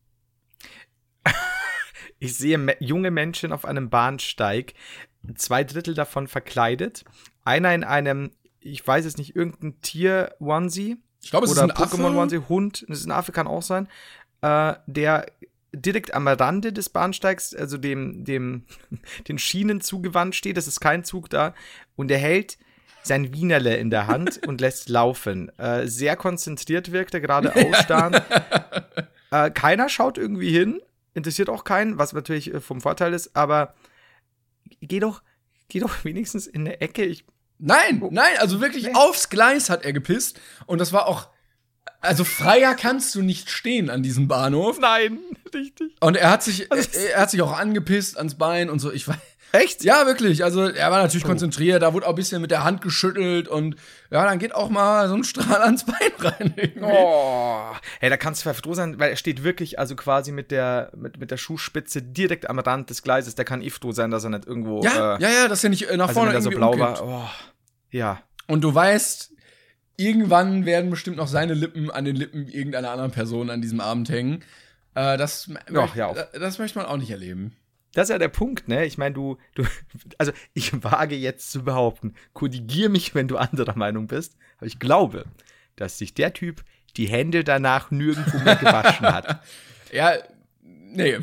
Ich sehe me- junge Menschen auf einem Bahnsteig, zwei Drittel davon verkleidet. Einer in einem, ich weiß es nicht, irgendein Tier-Onesie. Ich glaube, es oder ist ein Pokémon-Onesie, Hund, das ist ein Affe, kann auch sein. Äh, der direkt am Rande des Bahnsteigs, also dem, dem, den Schienen zugewandt steht, das ist kein Zug da, und er hält sein Wienerle in der Hand und lässt laufen. Äh, sehr konzentriert wirkt er, gerade ausstarrend. äh, keiner schaut irgendwie hin, interessiert auch keinen, was natürlich äh, vom Vorteil ist, aber geh doch, geh doch wenigstens in der Ecke. Ich, nein, oh. nein, also wirklich nee. Aufs Gleis hat er gepisst und das war auch. Also freier kannst du nicht stehen an diesem Bahnhof. Nein, richtig. Und er hat sich, er hat sich auch angepisst ans Bein und so. Ich weiß. Echt? Ja, wirklich. Also er war natürlich oh. konzentriert. Da wurde auch ein bisschen mit der Hand geschüttelt und ja, dann geht auch mal so ein Strahl ans Bein rein. Irgendwie. Oh. Hey, da kannst du froh sein, weil er steht wirklich also quasi mit der mit, mit der Schuhspitze direkt am Rand des Gleises. Der kann eh froh sein, dass er nicht irgendwo. Ja, äh, ja, ja, dass er nicht nach also vorne wenn er so blau umkippt. war. Oh. Ja. Und du weißt. Irgendwann werden bestimmt noch seine Lippen an den Lippen irgendeiner anderen Person an diesem Abend hängen. Äh, das, Ach, ja, das, das möchte man auch nicht erleben. Das ist ja der Punkt, ne? Ich meine, du, du, also ich wage jetzt zu behaupten, korrigier mich, wenn du anderer Meinung bist, aber ich glaube, dass sich der Typ die Hände danach nirgendwo mehr gewaschen hat. Ja, nee.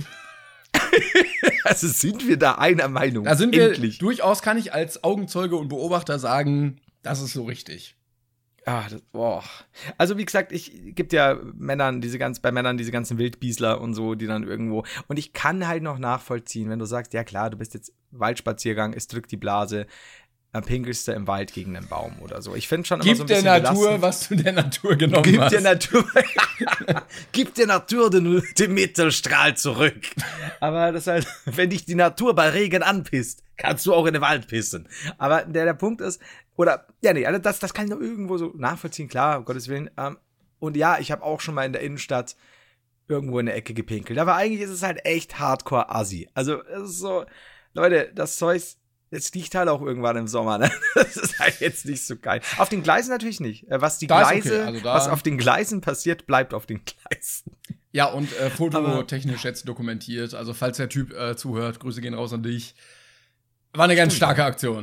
Also sind wir da einer Meinung. Da sind Endlich. wir, durchaus kann ich als Augenzeuge und Beobachter sagen, das ist so richtig. Ah, das, boah. Also wie gesagt, ich gibt ja Männern diese ganz bei Männern diese ganzen Wildbiesler und so, die dann irgendwo, und ich kann halt noch nachvollziehen, wenn du sagst, ja klar, du bist jetzt Waldspaziergang, es drückt die Blase, dann pinkelst du im Wald gegen einen Baum oder so. Ich finde schon immer Gib so ein bisschen der Natur, belastend. Was du der Natur genommen Gib hast. Der Natur, Gib der Natur den, den Mittelstrahl zurück. Aber das halt, wenn dich die Natur bei Regen anpisst, kannst du auch in den Wald pissen. Aber der, der Punkt ist, oder, ja, nee, also das, das kann ich noch irgendwo so nachvollziehen, klar, um Gottes Willen. Ähm, und ja, ich habe auch schon mal in der Innenstadt irgendwo in der Ecke gepinkelt. Aber eigentlich ist es halt echt Hardcore-Assi. Also, es ist so, Leute, das Zeug, es liegt halt auch irgendwann im Sommer, ne? Das ist halt jetzt nicht so geil. Auf den Gleisen natürlich nicht. Was die Da ist Gleise, okay, also da- was auf den Gleisen passiert, bleibt auf den Gleisen. Ja, und äh, fototechnisch jetzt dokumentiert. Also, falls der Typ äh, zuhört, Grüße gehen raus an dich. War eine ganz starke Aktion.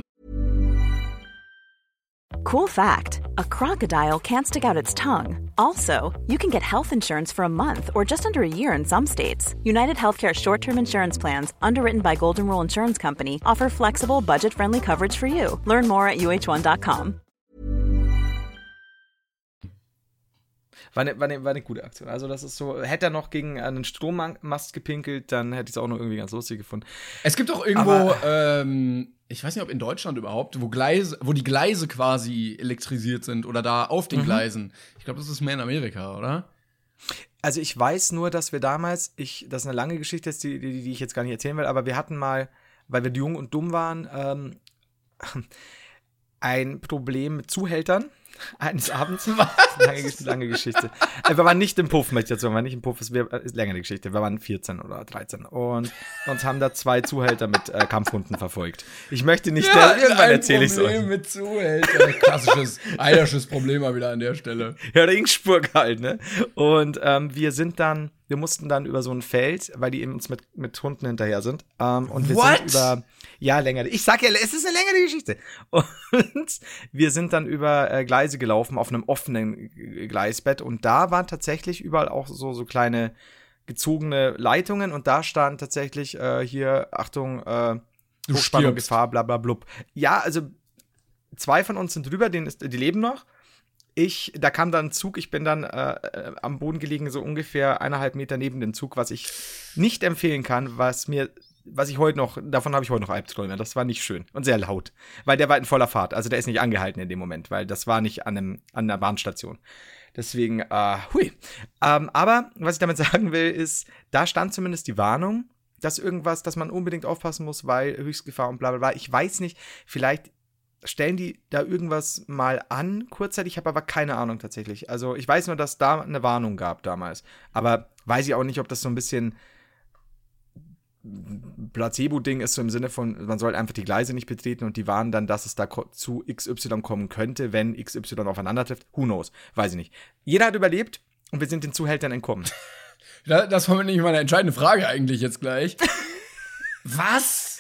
Cool fact, a crocodile can't stick out its tongue. Also, you can get health insurance for a month or just under a year in some states. United Healthcare short-term insurance plans, underwritten by Golden Rule Insurance Company, offer flexible, budget-friendly coverage for you. Learn more at U H one dot com. War eine, war, eine, war eine gute Aktion. Also das ist so, hätte er noch gegen einen Strommast gepinkelt, dann hätte ich es auch noch irgendwie ganz lustig gefunden. Es gibt auch irgendwo, ähm, ich weiß nicht, ob in Deutschland überhaupt, wo Gleise, wo die Gleise quasi elektrisiert sind oder da auf den Mhm. Gleisen. Ich glaube, das ist mehr in Amerika, oder? Also ich weiß nur, dass wir damals, ich, das ist eine lange Geschichte, die, die, die ich jetzt gar nicht erzählen will, aber wir hatten mal, weil wir jung und dumm waren, ähm, ein Problem mit Zuhältern eines Abends. Lange, lange Geschichte. Äh, Wir waren nicht im Puff, möchte ich jetzt sagen. Wir waren nicht im Puff, das wär- ist länger die Geschichte. Wir waren vierzehn oder dreizehn und uns haben da zwei Zuhälter mit äh, Kampfhunden verfolgt. Ich möchte nicht, der, irgendwann erzähle ich es euch. Problem mit Zuhälter. Klassisches eierisches Problem mal wieder an der Stelle. Ja, Ringsburg halt, ne? Und ähm, wir sind dann, wir mussten dann über so ein Feld, weil die eben uns mit, mit Hunden hinterher sind. Ähm, und wir What? sind über, ja, länger. Ich sag ja, es ist eine längere Geschichte. Und wir sind dann über äh, Gleise gelaufen auf einem offenen G- Gleisbett. Und da waren tatsächlich überall auch so, so kleine gezogene Leitungen. Und da stand tatsächlich äh, hier, Achtung, äh, Du Hochspannung, stirbst. Gefahr, bla bla blub. Ja, also zwei von uns sind drüber, denen ist, die leben noch. Ich, da kam dann ein Zug, ich bin dann äh, äh, am Boden gelegen, so ungefähr eineinhalb Meter neben dem Zug, was ich nicht empfehlen kann, was mir, was ich heute noch, davon habe ich heute noch Albträume. Das war nicht schön und sehr laut, weil der war in voller Fahrt, also der ist nicht angehalten in dem Moment, weil das war nicht an, einem, an einer Bahnstation. Deswegen, äh, hui. Ähm, aber was ich damit sagen will, ist, da stand zumindest die Warnung, dass irgendwas, dass man unbedingt aufpassen muss, weil Höchstgefahr und bla bla bla. Ich weiß nicht, vielleicht stellen die da irgendwas mal an, kurzzeitig, ich habe aber keine Ahnung tatsächlich. Also ich weiß nur, dass da eine Warnung gab damals. Aber weiß ich auch nicht, ob das so ein bisschen Placebo-Ding ist, so im Sinne von, man soll einfach die Gleise nicht betreten und die warnen dann, dass es da ko- zu X Y kommen könnte, wenn X Y aufeinander trifft. Who knows? Weiß ich nicht. Jeder hat überlebt und wir sind den Zuhältern entkommen. Da- Das war nämlich meine entscheidende Frage eigentlich jetzt gleich. Was?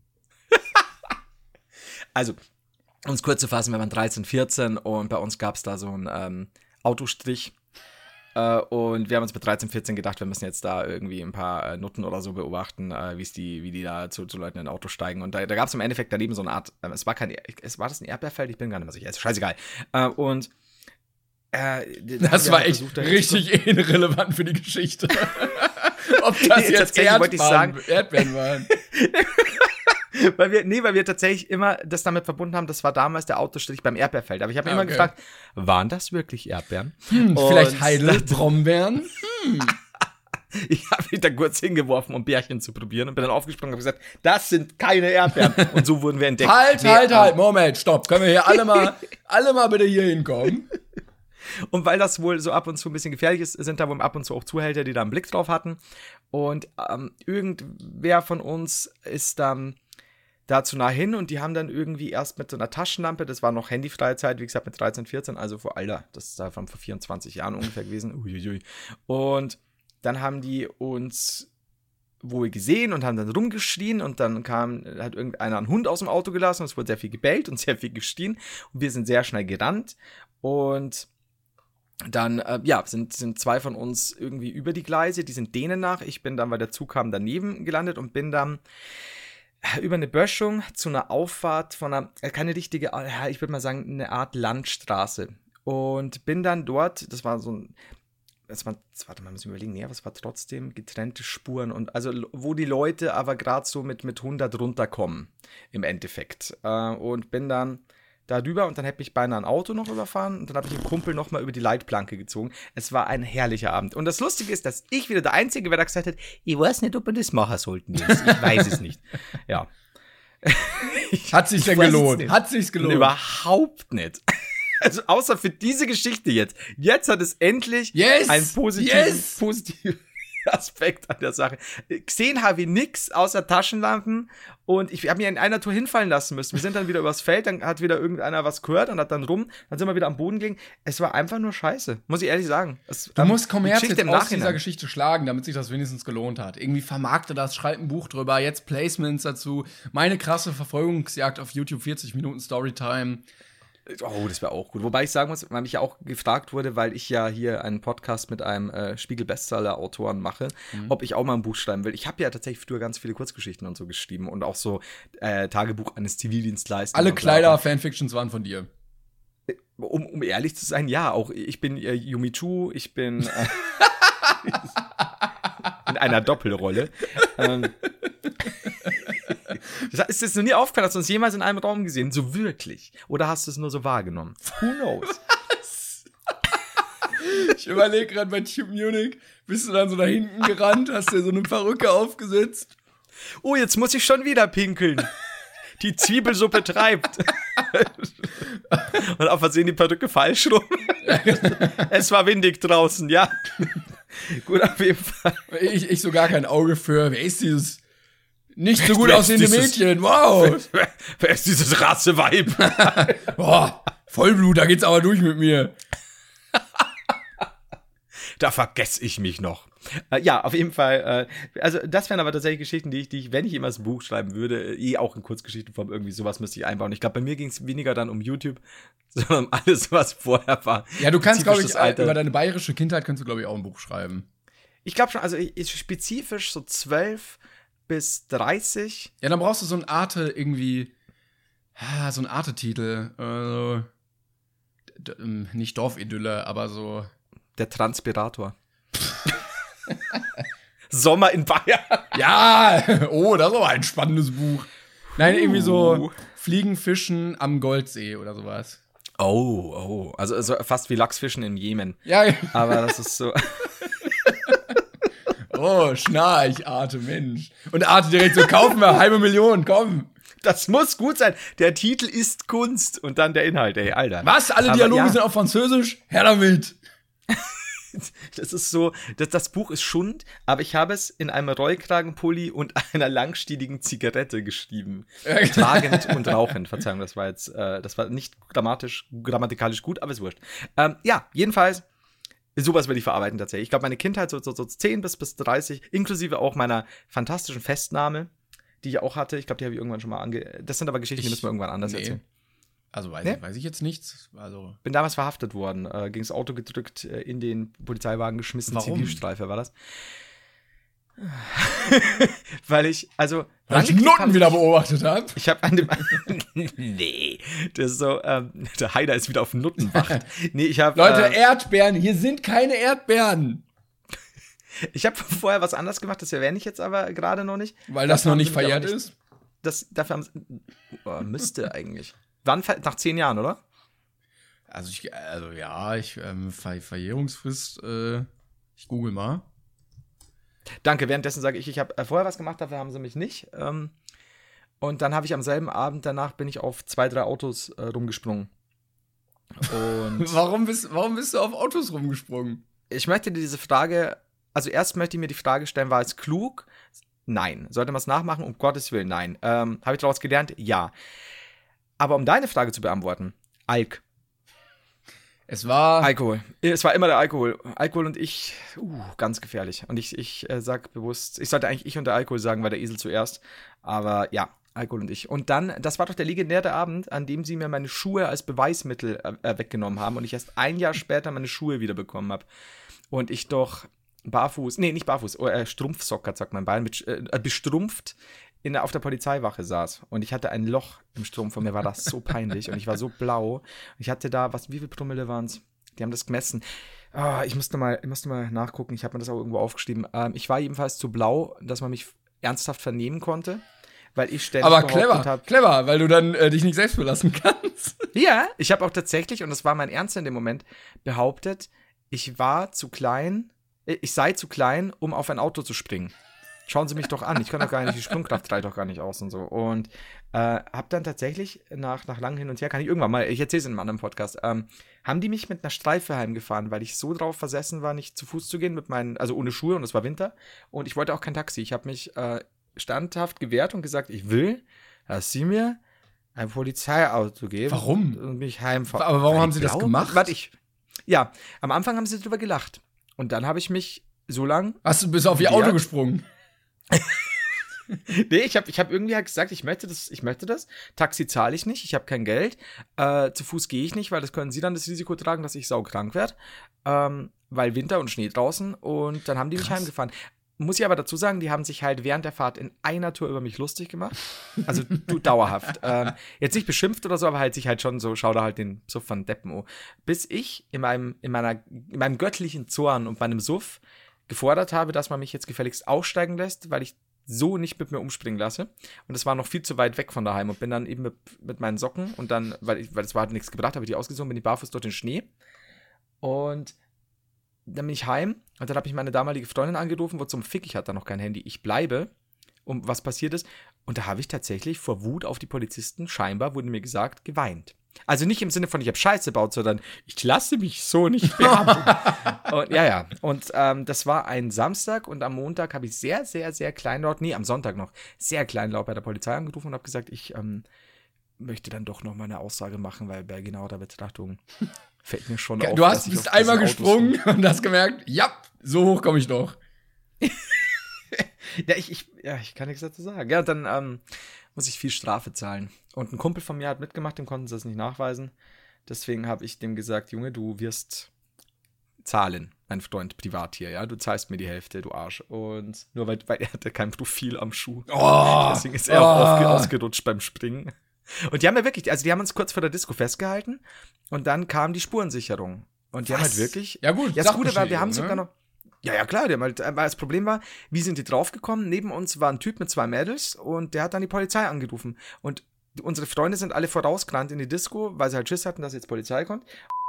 Also, um es kurz zu fassen, wir waren dreizehn, vierzehn und bei uns gab es da so einen ähm, Autostrich. Äh, und wir haben uns mit dreizehn, vierzehn gedacht, wir müssen jetzt da irgendwie ein paar äh, Nutten oder so beobachten, äh, wie's die, wie die da zu, zu Leuten in ein Auto steigen. Und da, da gab es im Endeffekt daneben so eine Art, äh, es war kein, es war das ein Erdbeerfeld? Ich bin gar nicht mehr sicher, ist scheißegal. Äh, und äh, da haben Das wir war halt echt versucht, da richtig irrelevant für die Geschichte. Ob das Nee, jetzt tatsächlich wollte ich Erdbeeren, sagen- Erdbeeren waren. Weil wir, nee, weil wir tatsächlich immer das damit verbunden haben, das war damals der Autostrich beim Erdbeerfeld. Aber ich habe Ah, immer okay. gefragt, waren das wirklich Erdbeeren? Hm, Und vielleicht Heidel, Brombeeren? Ich habe mich da kurz hingeworfen, um Bärchen zu probieren und bin dann aufgesprungen und habe gesagt, das sind keine Erdbeeren. Und so wurden wir entdeckt. Halt, Nee, halt, ähm, halt, Moment, stopp. Können wir hier alle mal, alle mal bitte hier hinkommen? Und weil das wohl so ab und zu ein bisschen gefährlich ist, sind da wohl ab und zu auch Zuhälter, die da einen Blick drauf hatten. Und ähm, irgendwer von uns ist dann dazu nah hin und die haben dann irgendwie erst mit so einer Taschenlampe, das war noch handyfreie Zeit, wie gesagt mit dreizehn, vierzehn, also vor Alter, das ist da vor vierundzwanzig Jahren ungefähr gewesen. Uiuiui. Und dann haben die uns wohl gesehen und haben dann rumgeschrien und dann kam, hat irgendeiner einen Hund aus dem Auto gelassen und es wurde sehr viel gebellt und sehr viel geschrien und wir sind sehr schnell gerannt und dann, äh, ja, sind, sind zwei von uns irgendwie über die Gleise, die sind denen nach. Ich bin dann, weil der Zug kam, daneben gelandet und bin dann über eine Böschung zu einer Auffahrt von einer, äh, keine richtige, äh, ich würde mal sagen, eine Art Landstraße. Und bin dann dort, das war so ein, das war, das, warte mal, muss ich überlegen, nee, aber es war trotzdem getrennte Spuren. Und also, wo die Leute aber gerade so mit, mit hundert runterkommen, im Endeffekt. Äh, und bin dann da drüber und dann hätte mich beinahe ein Auto noch überfahren und dann habe ich den Kumpel noch mal über die Leitplanke gezogen. Es war ein herrlicher Abend. Und das Lustige ist, dass ich wieder der Einzige war, der gesagt hat, ich weiß nicht, ob wir das machen sollten. Jetzt. Ich weiß es nicht. Ja. Hat sich denn gelohnt? Hat sich's gelohnt? Überhaupt nicht. Also außer für diese Geschichte jetzt. Jetzt hat es endlich yes, einen positiven, yes. positiven Aspekt an der Sache. Gesehen habe ich nix außer Taschenlampen und ich habe mir in einer Tour hinfallen lassen müssen. Wir sind dann wieder übers Feld, dann hat wieder irgendeiner was gehört und hat dann rum, dann sind wir wieder am Boden gelegen. Es war einfach nur scheiße, muss ich ehrlich sagen. Es, du ähm, musst Kommerz jetzt im aus Nachhinein. dieser Geschichte schlagen, damit sich das wenigstens gelohnt hat. Irgendwie vermarkte das, schreib ein Buch drüber, jetzt Placements dazu, meine krasse Verfolgungsjagd auf YouTube, vierzig Minuten Storytime. Oh, das wäre auch gut. Wobei ich sagen muss, weil mich ja auch gefragt wurde, weil ich ja hier einen Podcast mit einem äh, Spiegel-Bestseller-Autoren mache, mhm. ob ich auch mal ein Buch schreiben will. Ich habe ja tatsächlich früher ganz viele Kurzgeschichten und so geschrieben und auch so äh, Tagebuch eines Zivildienstleisters. Alle Kleider-Fanfictions waren von dir. Um, um ehrlich zu sein, ja, auch ich bin äh, Yumi Chu, ich bin äh, in einer Doppelrolle. ähm, Ist es noch nie aufgefallen, hast du uns jemals in einem Raum gesehen? So wirklich? Oder hast du es nur so wahrgenommen? Who knows? Was? Ich überlege gerade bei Tube Munich, bist du dann so da hinten gerannt, hast dir so eine Perücke aufgesetzt? Oh, jetzt muss ich schon wieder pinkeln. Die Zwiebelsuppe treibt. Und auf Versehen die Perücke falsch rum. Es war windig draußen, ja. Gut, auf jeden Fall. Ich, ich so gar kein Auge für, wer ist dieses nicht so gut aussehende Mädchen, wow. Wer, wer ist dieses Rasseweib? Boah, Vollblut, da geht's aber durch mit mir. Da vergesse ich mich noch. Äh, ja, auf jeden Fall. Äh, also das wären aber tatsächlich Geschichten, die ich, die ich, wenn ich jemals ein Buch schreiben würde, eh auch in Kurzgeschichtenform irgendwie sowas müsste ich einbauen. Ich glaube, bei mir ging es weniger dann um YouTube, sondern um alles, was vorher war. Ja, du kannst, glaube ich, Alter. über deine bayerische Kindheit kannst du, glaube ich, auch ein Buch schreiben. Ich glaube schon, also ich, spezifisch so zwölf bis dreißig. Ja, dann brauchst du so ein Arte irgendwie, so ein Arte-Titel. Also, d- d- nicht Dorfidylle, aber so. Der Transpirator. Sommer in Bayern. Ja, oh, das ist aber ein spannendes Buch. Nein, irgendwie so Uh. Fliegen, Fischen am Goldsee oder sowas. Oh, oh. Also, also fast wie Lachsfischen in Jemen. Ja, Aber das ist so. oh, Schnarch, Arte, Mensch. Und Arte direkt so, kaufen wir, halbe Million, komm. Das muss gut sein. Der Titel ist Kunst und dann der Inhalt, ey, Alter. Was? Alle Aber Dialoge ja. sind auf Französisch? Her damit. Das ist so, das, das Buch ist Schund, aber ich habe es in einem Rollkragenpulli und einer langstieligen Zigarette geschrieben. Tragend und rauchend. Verzeihung, das war jetzt, äh, das war nicht grammatisch, grammatikalisch gut, aber ist wurscht. Ähm, ja, jedenfalls, sowas will ich verarbeiten tatsächlich. Ich glaube, meine Kindheit so, so, so zehn bis, bis dreißig, inklusive auch meiner fantastischen Festnahme, die ich auch hatte. Ich glaube, die habe ich irgendwann schon mal ange... Das sind aber Geschichten, Ich- die müssen wir irgendwann anders nee. erzählen. Also weiß, Nee? ich, weiß ich jetzt nichts. Also, Bin damals verhaftet worden, äh, gegen das Auto gedrückt, äh, in den Polizeiwagen geschmissen, Warum? Zivilstreife war das. Weil ich, also... weil ich angeklickt Nutten habe wieder ich- beobachtet habe. Ich habe an dem... nee, das ist so, ähm, der Heider ist wieder auf Nuttenwacht. Nee, ich habe... Leute, äh, Erdbeeren, hier sind keine Erdbeeren. ich habe vorher was anderes gemacht, das erwähne ich jetzt aber gerade noch nicht. Weil das Dafür noch haben nicht sie mich aber verjährt nicht- ist. Das, dafür haben sie... Oh, müsste eigentlich. Wann? ver- Nach zehn Jahren, oder? Also, ich, also ja, ich, ähm, Ver Verjährungsfrist, äh, ich google mal. Danke, währenddessen sage ich, ich habe äh, vorher was gemacht, dafür haben sie mich nicht. Ähm, und dann habe ich am selben Abend danach bin ich auf zwei, drei Autos äh, rumgesprungen. Und Warum bist, warum bist du auf Autos rumgesprungen? ich möchte dir diese Frage, also erst möchte ich mir die Frage stellen, war es klug? Nein. Sollte man es nachmachen? Um Gottes Willen, nein. Ähm, habe ich daraus gelernt? Ja. Aber um deine Frage zu beantworten, Alk. Es war. Alkohol. Es war immer der Alkohol. Alkohol und ich, uh, ganz gefährlich. Und ich, ich äh, sag bewusst, ich sollte eigentlich ich und der Alkohol sagen, weil der Esel zuerst. Aber ja, Alkohol und ich. Und dann, das war doch der legendäre Abend, an dem sie mir meine Schuhe als Beweismittel äh, weggenommen haben und ich erst ein Jahr später meine Schuhe wiederbekommen habe. Und ich doch barfuß, nee, nicht barfuß, oh, äh, Strumpfsocker, sagt mein Bein, mit, äh, bestrumpft in, auf der Polizeiwache saß. Und ich hatte ein Loch im Strumpf und mir war das so peinlich und ich war so blau. Und ich hatte da, was, wie viel Promille waren es? Die haben das gemessen. Ah, ich musste mal, ich musste mal nachgucken, ich habe mir das auch irgendwo aufgeschrieben. Ähm, ich war jedenfalls zu blau, dass man mich ernsthaft vernehmen konnte, weil ich ständig aber behauptet clever, hab- clever, weil du dann äh, dich nicht selbst belassen kannst. Ja, ich habe auch tatsächlich, und das war mein Ernst in dem Moment, behauptet, ich war zu klein, äh, ich sei zu klein, um auf ein Auto zu springen. Schauen Sie mich doch an, ich kann doch gar nicht, die Sprungkraft reicht doch gar nicht aus und so. Und äh, hab dann tatsächlich nach, nach langem Hin und Her, kann ich irgendwann mal, ich erzähle es in einem anderen Podcast, ähm, haben die mich mit einer Streife heimgefahren, weil ich so drauf versessen war, nicht zu Fuß zu gehen mit meinen, also ohne Schuhe und es war Winter. Und ich wollte auch kein Taxi. Ich habe mich äh, standhaft gewehrt und gesagt, ich will, dass Sie mir ein Polizeiauto geben. Warum? Und mich heimfahren. Aber warum Weil haben ich Sie das glaube- gemacht? Warte, ich. Ja, am Anfang haben sie drüber gelacht. Und dann habe ich mich so lang. Hast du bis auf ihr Ja. Auto gesprungen? Nee, ich habe ich hab irgendwie halt gesagt, ich möchte das, ich möchte das. Taxi zahle ich nicht, ich habe kein Geld. Äh, zu Fuß gehe ich nicht, weil das können sie dann das Risiko tragen, dass ich saukrank werde. Ähm, weil Winter und Schnee draußen. Und dann haben die mich Krass. heimgefahren. Muss ich aber dazu sagen, die haben sich halt während der Fahrt in einer Tour über mich lustig gemacht. Also du dauerhaft. Ähm, jetzt nicht beschimpft oder so, aber halt sich halt schon so, schau da halt den Suff von Deppen oh. Bis ich in meinem, in meiner, in meinem göttlichen Zorn und meinem Suff gefordert habe, dass man mich jetzt gefälligst aussteigen lässt, weil ich so nicht mit mir umspringen lasse. Und es war noch viel zu weit weg von daheim und bin dann eben mit, mit meinen Socken und dann, weil ich, weil es war halt nichts gebracht, habe ich die ausgezogen, bin ich barfuß durch den Schnee. Und dann bin ich heim und dann habe ich meine damalige Freundin angerufen, wo zum Fick, ich hatte da noch kein Handy, ich bleibe, um was passiert ist. Und da habe ich tatsächlich vor Wut auf die Polizisten, scheinbar, wurde mir gesagt, geweint. Also nicht im Sinne von, ich habe Scheiße gebaut, sondern ich lasse mich so nicht behandeln. Und, ja, ja. Und ähm, das war ein Samstag und am Montag habe ich sehr, sehr, sehr kleinlaut, nee, am Sonntag noch, sehr kleinlaut bei der Polizei angerufen und habe gesagt, ich ähm, möchte dann doch noch mal eine Aussage machen, weil bei genauer Betrachtung fällt mir schon auf, Du hast, dass ich bist auf einmal diesen Autos- gesprungen und hast gemerkt, ja, so hoch komme ich doch. Ja, ich, ich, ja, ich kann nichts dazu sagen. Ja, dann ähm, muss ich viel Strafe zahlen. Und ein Kumpel von mir hat mitgemacht, dem konnten sie das nicht nachweisen. Deswegen habe ich dem gesagt, Junge, du wirst zahlen, mein Freund, privat hier, ja. Du zahlst mir die Hälfte, du Arsch. Und nur weil, weil er hatte kein Profil am Schuh. Oh, Deswegen ist er auch aufge- oh. ausgerutscht beim Springen. Und die haben ja wirklich, also die haben uns kurz vor der Disco festgehalten und dann kam die Spurensicherung. Und die haben Was? halt wirklich. Ja gut, Ja, das Gute war, wir haben Sachbeschädigung, sogar noch. Ja, ja, klar, die haben halt, weil das Problem war, wie sind die draufgekommen? Neben uns war ein Typ mit zwei Mädels und der hat dann die Polizei angerufen. Und unsere Freunde sind alle vorausgerannt in die Disco, weil sie halt Schiss hatten, dass jetzt Polizei kommt.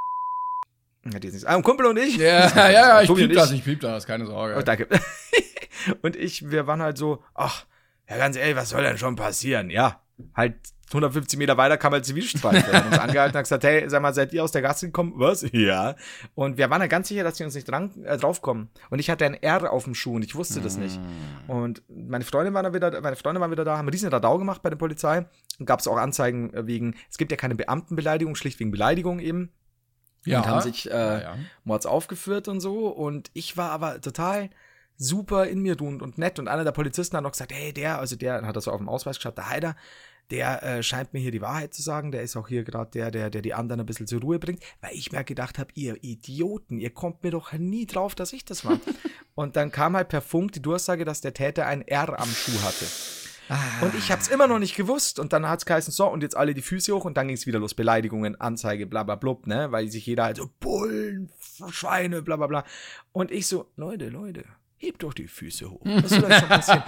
Ja, die ist nicht. Ah, ein Kumpel und ich. Ja, ja, ja, ich Tobi piep und das, ich piep das, keine Sorge. Oh, danke. Und ich, wir waren halt so, ach, ja, ganz ehrlich, was soll denn schon passieren? Ja, halt hundertfünfzig Meter weiter kam halt Zivilstreife. Wir haben uns angehalten und gesagt, hey, sag mal, seid ihr aus der Gasse gekommen? Was? Ja. Und wir waren halt ganz sicher, dass die uns nicht dran, äh, draufkommen. Und ich hatte ein R auf dem Schuh und ich wusste das nicht. Und meine Freundin war dann wieder, meine Freunde waren wieder da, haben einen riesen Radau gemacht bei der Polizei. Und gab es auch Anzeigen wegen, es gibt ja keine Beamtenbeleidigung, schlicht wegen Beleidigung eben. Ja. Und haben sich äh, Ja, ja. Mords aufgeführt und so. Und ich war aber total super in mir ruhend und nett. Und einer der Polizisten hat noch gesagt, hey, der, also der, hat das so auf dem Ausweis geschaut, der Heider, der äh, scheint mir hier die Wahrheit zu sagen. Der ist auch hier gerade der, der, der die anderen ein bisschen zur Ruhe bringt. Weil ich mir gedacht habe, ihr Idioten, ihr kommt mir doch nie drauf, dass ich das war. Und dann kam halt per Funk die Durchsage, dass der Täter ein R am Schuh hatte. Und ich hab's immer noch nicht gewusst. Und dann hat's geheißen, so, und jetzt alle die Füße hoch. Und dann ging's wieder los. Beleidigungen, Anzeige, bla bla blub, ne? Weil sich jeder halt so, Bullen, Schweine, bla bla bla. Und ich so, Leute, Leute, hebt doch die Füße hoch. Was soll das schon passieren?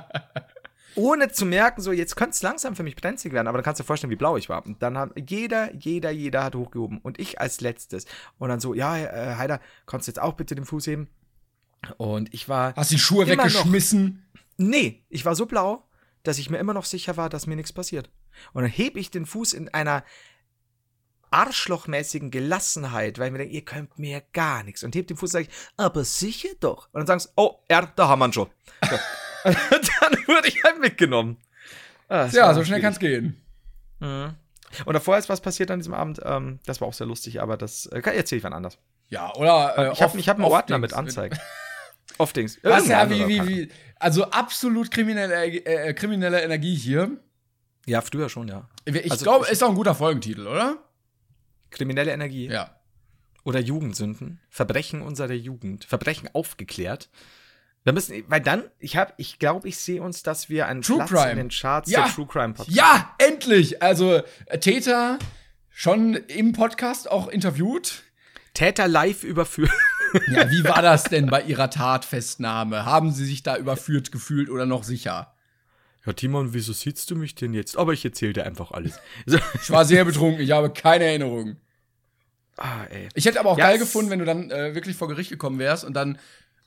Ohne zu merken, so, jetzt könnte es langsam für mich brenzlig werden. Aber dann kannst du dir vorstellen, wie blau ich war. Und dann hat jeder, jeder, jeder hat hochgehoben. Und ich als letztes. Und dann so, ja, äh, Heider, kannst du jetzt auch bitte den Fuß heben? Und ich war. Hast die Schuhe immer weggeschmissen? Noch, nee, ich war so blau, dass ich mir immer noch sicher war, dass mir nichts passiert. Und dann hebe ich den Fuß in einer arschlochmäßigen Gelassenheit, weil ich mir denke, ihr könnt mir gar nichts. Und heb den Fuß und sage ich, aber sicher doch. Und dann sagen sie, oh, R, da haben wir ihn schon. So. Und dann wurde ich halt mitgenommen. Ah, Ja, so schnell kann's gehen. Mhm. Und davor ist was passiert an diesem Abend, ähm, das war auch sehr lustig, aber das äh, erzähle ich wann anders. Ja, oder äh, ich habe oft- ich hab einen oft Ordner Dings mit Anzeigen. Oft Dings. Was ja, Irgendein wie, wie, anderer wie, also absolut kriminelle, äh, kriminelle Energie hier. Ja, früher schon, ja. Ich Also, glaube, ich- ist auch ein guter Folgentitel, oder? Kriminelle Energie. Ja. Oder Jugendsünden. Verbrechen unserer Jugend. Verbrechen aufgeklärt. Wir müssen, weil dann, ich habe, ich glaube, ich sehe uns, dass wir einen True Platz Crime. in den Charts Ja. der True Crime Podcast. Ja, endlich! Also, äh, Täter schon im Podcast auch interviewt. Täter live überführt. Ja, wie war das denn bei Ihrer Tatfestnahme? Haben Sie sich da überführt gefühlt oder noch sicher? Ja, Timon, wieso sitzt du mich denn jetzt? Aber ich erzähle dir einfach alles. So. Ich war sehr betrunken, ich habe keine Erinnerung. Ah, ey. Ich hätte aber auch Ja, geil es- gefunden, wenn du dann äh, wirklich vor Gericht gekommen wärst und dann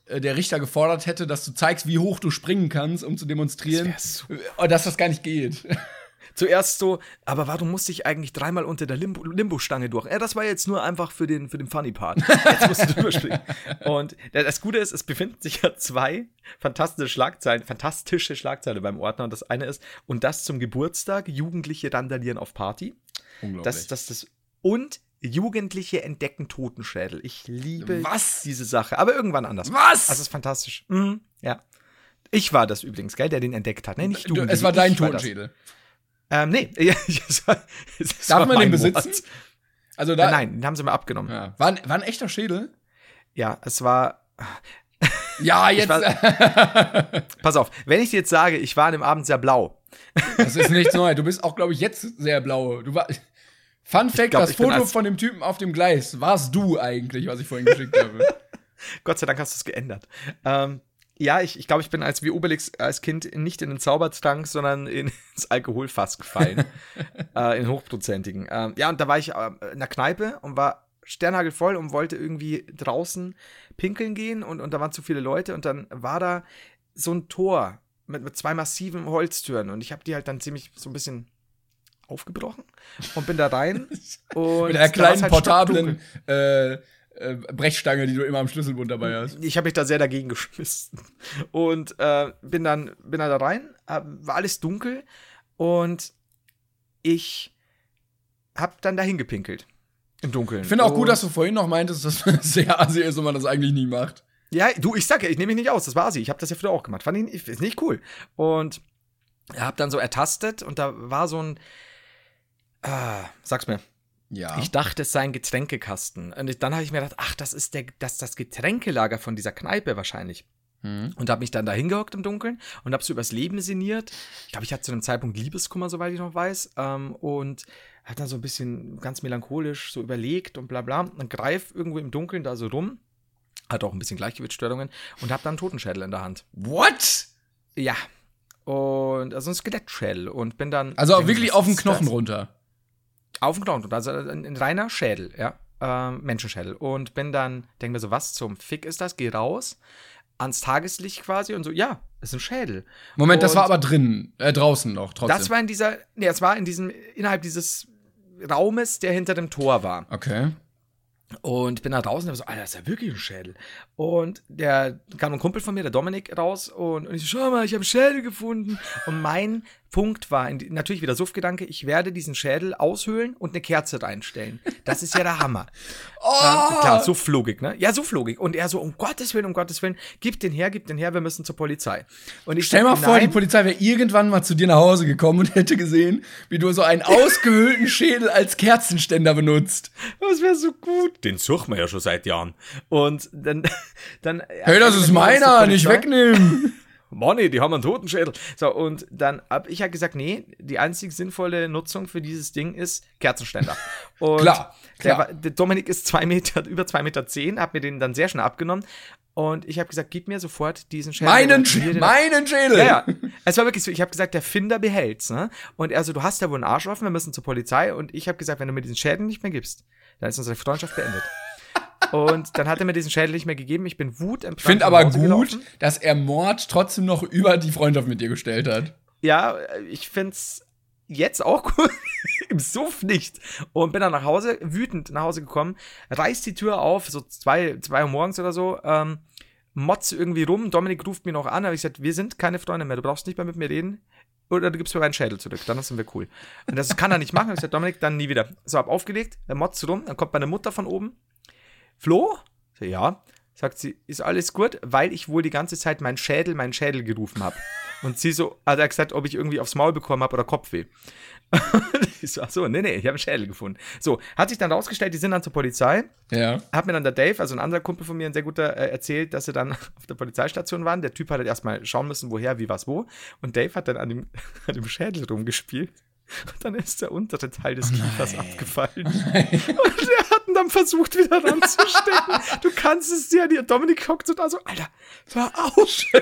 äh, der Richter gefordert hätte, dass du zeigst, wie hoch du springen kannst, um zu demonstrieren, Das äh, dass das gar nicht geht. Zuerst so, aber warum musste ich eigentlich dreimal unter der Limbo- Limbo-Stange durch? Ja, das war jetzt nur einfach für den, für den Funny-Part. Jetzt musst du drüber springen. Und das Gute ist, es befinden sich ja zwei fantastische Schlagzeilen, fantastische Schlagzeilen beim Ordner. Und das eine ist, und das zum Geburtstag, Jugendliche randalieren auf Party. Unglaublich. Das, das, das, und Jugendliche entdecken Totenschädel. Ich liebe Was? diese Sache. Aber irgendwann anders. Was? Das ist fantastisch. Mhm, ja. Ich war das übrigens, gell, der den entdeckt hat. Nee, nicht Du, Jugendliche. es war dein Ich das. Totenschädel. Ähm, nee. Es war, es Darf war man den mein besitzen? Wort. Also da, Äh, nein, den haben sie mir abgenommen. Ja, Ja. War, ein, war ein echter Schädel? es war. Ja, jetzt. Pass auf, wenn ich dir jetzt sage, ich war an dem Abend sehr blau. Das ist nichts Neues. Du bist auch, glaube ich, jetzt sehr blau. Du war, Fun Fact, glaub, das ich bin Foto als- von dem Typen auf dem Gleis warst du eigentlich, was ich vorhin geschickt habe. Gott sei Dank hast du es geändert. Ähm, ja, ich, ich glaube, ich bin als wie Obelix als Kind nicht in den Zaubertrank, sondern in, ins Alkoholfass gefallen. äh, in hochprozentigen. Ähm, ja, und da war ich äh, in der Kneipe und war sternhagelvoll und wollte irgendwie draußen pinkeln gehen und, und da waren zu viele Leute und dann war da so ein Tor mit, mit zwei massiven Holztüren und ich habe die halt dann ziemlich so ein bisschen aufgebrochen und bin da rein und Mit der da war's kleinen, halt portablen stockdunkel. äh, äh, Brechstange, die du immer am Schlüsselbund dabei hast. Ich habe mich da sehr dagegen geschmissen und äh, bin dann bin dann da rein, äh, war alles dunkel und ich habe dann dahin gepinkelt im Dunkeln. Ich finde auch und, gut, dass du vorhin noch meintest, dass man sehr assi ist und man das eigentlich nie macht. Ja, du, ich sag ja, ich nehme mich nicht aus, das war sie. Ich habe das ja früher auch gemacht. Fand ich nicht- ist nicht cool. Und habe dann so ertastet und da war so ein ah, sag's mir. Ja. Ich dachte, es sei ein Getränkekasten. Und ich, dann habe ich mir gedacht, ach, das ist der, das, das Getränkelager von dieser Kneipe wahrscheinlich. Hm. Und habe mich dann da hingehockt im Dunkeln und habe so übers Leben sinniert. Ich glaube, ich hatte zu einem Zeitpunkt Liebeskummer, soweit ich noch weiß. Ähm, und habe dann so ein bisschen ganz melancholisch so überlegt und bla bla. Und greif irgendwo im Dunkeln da so rum. Hat auch ein bisschen Gleichgewichtsstörungen. Und habe dann einen Totenschädel in der Hand. What? Ja. Und also ein Skelettschädel. Und bin dann. Also auch denke, wirklich was auf den ist Knochen das? runter. Auf den Knochen, also ein, ein reiner Schädel, ja, ähm, Menschenschädel. Und bin dann, denke mir so, was zum Fick ist das? Geh raus, ans Tageslicht quasi und so, ja, ist ein Schädel. Moment, das Und war aber drin, äh, draußen noch, trotzdem. Das war in dieser, nee, es war in diesem, innerhalb dieses Raumes, der hinter dem Tor war. Okay. Und bin da draußen und hab so, Alter, das ist ja wirklich ein Schädel. Und der kam ein Kumpel von mir, der Dominik, raus und, und ich so, schau mal, ich habe einen Schädel gefunden. Und mein Punkt war, in, natürlich wieder Suffgedanke, ich werde diesen Schädel aushöhlen und eine Kerze reinstellen. Das ist ja der Hammer. Oh! Ähm, klar, Sufflogik, ne? Ja, Sufflogik. Und er so, um Gottes Willen, um Gottes Willen, gib den her, gib den her, wir müssen zur Polizei. Und ich Stell mal sag, vor, die nein. Polizei wäre irgendwann mal zu dir nach Hause gekommen und hätte gesehen, wie du so einen ausgehöhlten Schädel als Kerzenständer benutzt. Das wäre so gut. Den suchen wir ja schon seit Jahren. Und dann, dann. Hey, das ist meiner, nicht wegnehmen. Money, die haben einen Totenschädel. So, und dann hab ich halt gesagt, nee, die einzig sinnvolle Nutzung für dieses Ding ist Kerzenständer. Und Klar, Der, klar. war, der Dominik ist zwei Meter, über zwei Meter zehn, hat mir den dann sehr schnell abgenommen. Und ich habe gesagt, gib mir sofort diesen Schädel. Meinen, Und Sch mir den- meinen Schädel. Ja, ja. Es war wirklich so, ich habe gesagt, der Finder behält's, ne? Und er so, du hast ja wohl einen Arsch offen, wir müssen zur Polizei. Und ich habe gesagt, wenn du mir diesen Schädel nicht mehr gibst, dann ist unsere Freundschaft beendet. Und dann hat er mir diesen Schädel nicht mehr gegeben. Ich bin wutempört. Ich finde nach aber Hause gut, gelaufen. dass er Mord trotzdem noch über die Freundschaft mit dir gestellt hat. Ja, ich find's jetzt auch gut. Im Suff nicht. Und bin dann nach Hause, wütend nach Hause gekommen, reiß die Tür auf, so zwei, zwei Uhr morgens oder so, ähm, motz irgendwie rum. Dominik ruft mich noch an, habe ich gesagt, wir sind keine Freunde mehr, du brauchst nicht mehr mit mir reden. Oder du gibst mir meinen Schädel zurück, dann sind wir cool. Und das kann er nicht machen. Ich gesagt, Dominik, dann nie wieder. So, hab aufgelegt, er motzt rum, dann kommt meine Mutter von oben. Flo? So, ja. Sagt sie, ist alles gut, weil ich wohl die ganze Zeit meinen Schädel, meinen Schädel gerufen habe. Und sie so, hat er gesagt, ob ich irgendwie aufs Maul bekommen habe oder Kopfweh. Ich so, ach so, nee, nee, ich habe einen Schädel gefunden. So, hat sich dann rausgestellt, die sind dann zur Polizei. Ja. Hat mir dann der Dave, also ein anderer Kumpel von mir, ein sehr guter, äh, erzählt, dass sie dann auf der Polizeistation waren. Der Typ hat halt erstmal schauen müssen, woher, wie, was, wo. Und Dave hat dann an dem, an dem Schädel rumgespielt. Und dann ist der untere Teil des Kiefers abgefallen. Und er hat ihn dann versucht, wieder ranzustecken. Du kannst es dir, die Dominik hockt so da so, Alter, hör auf.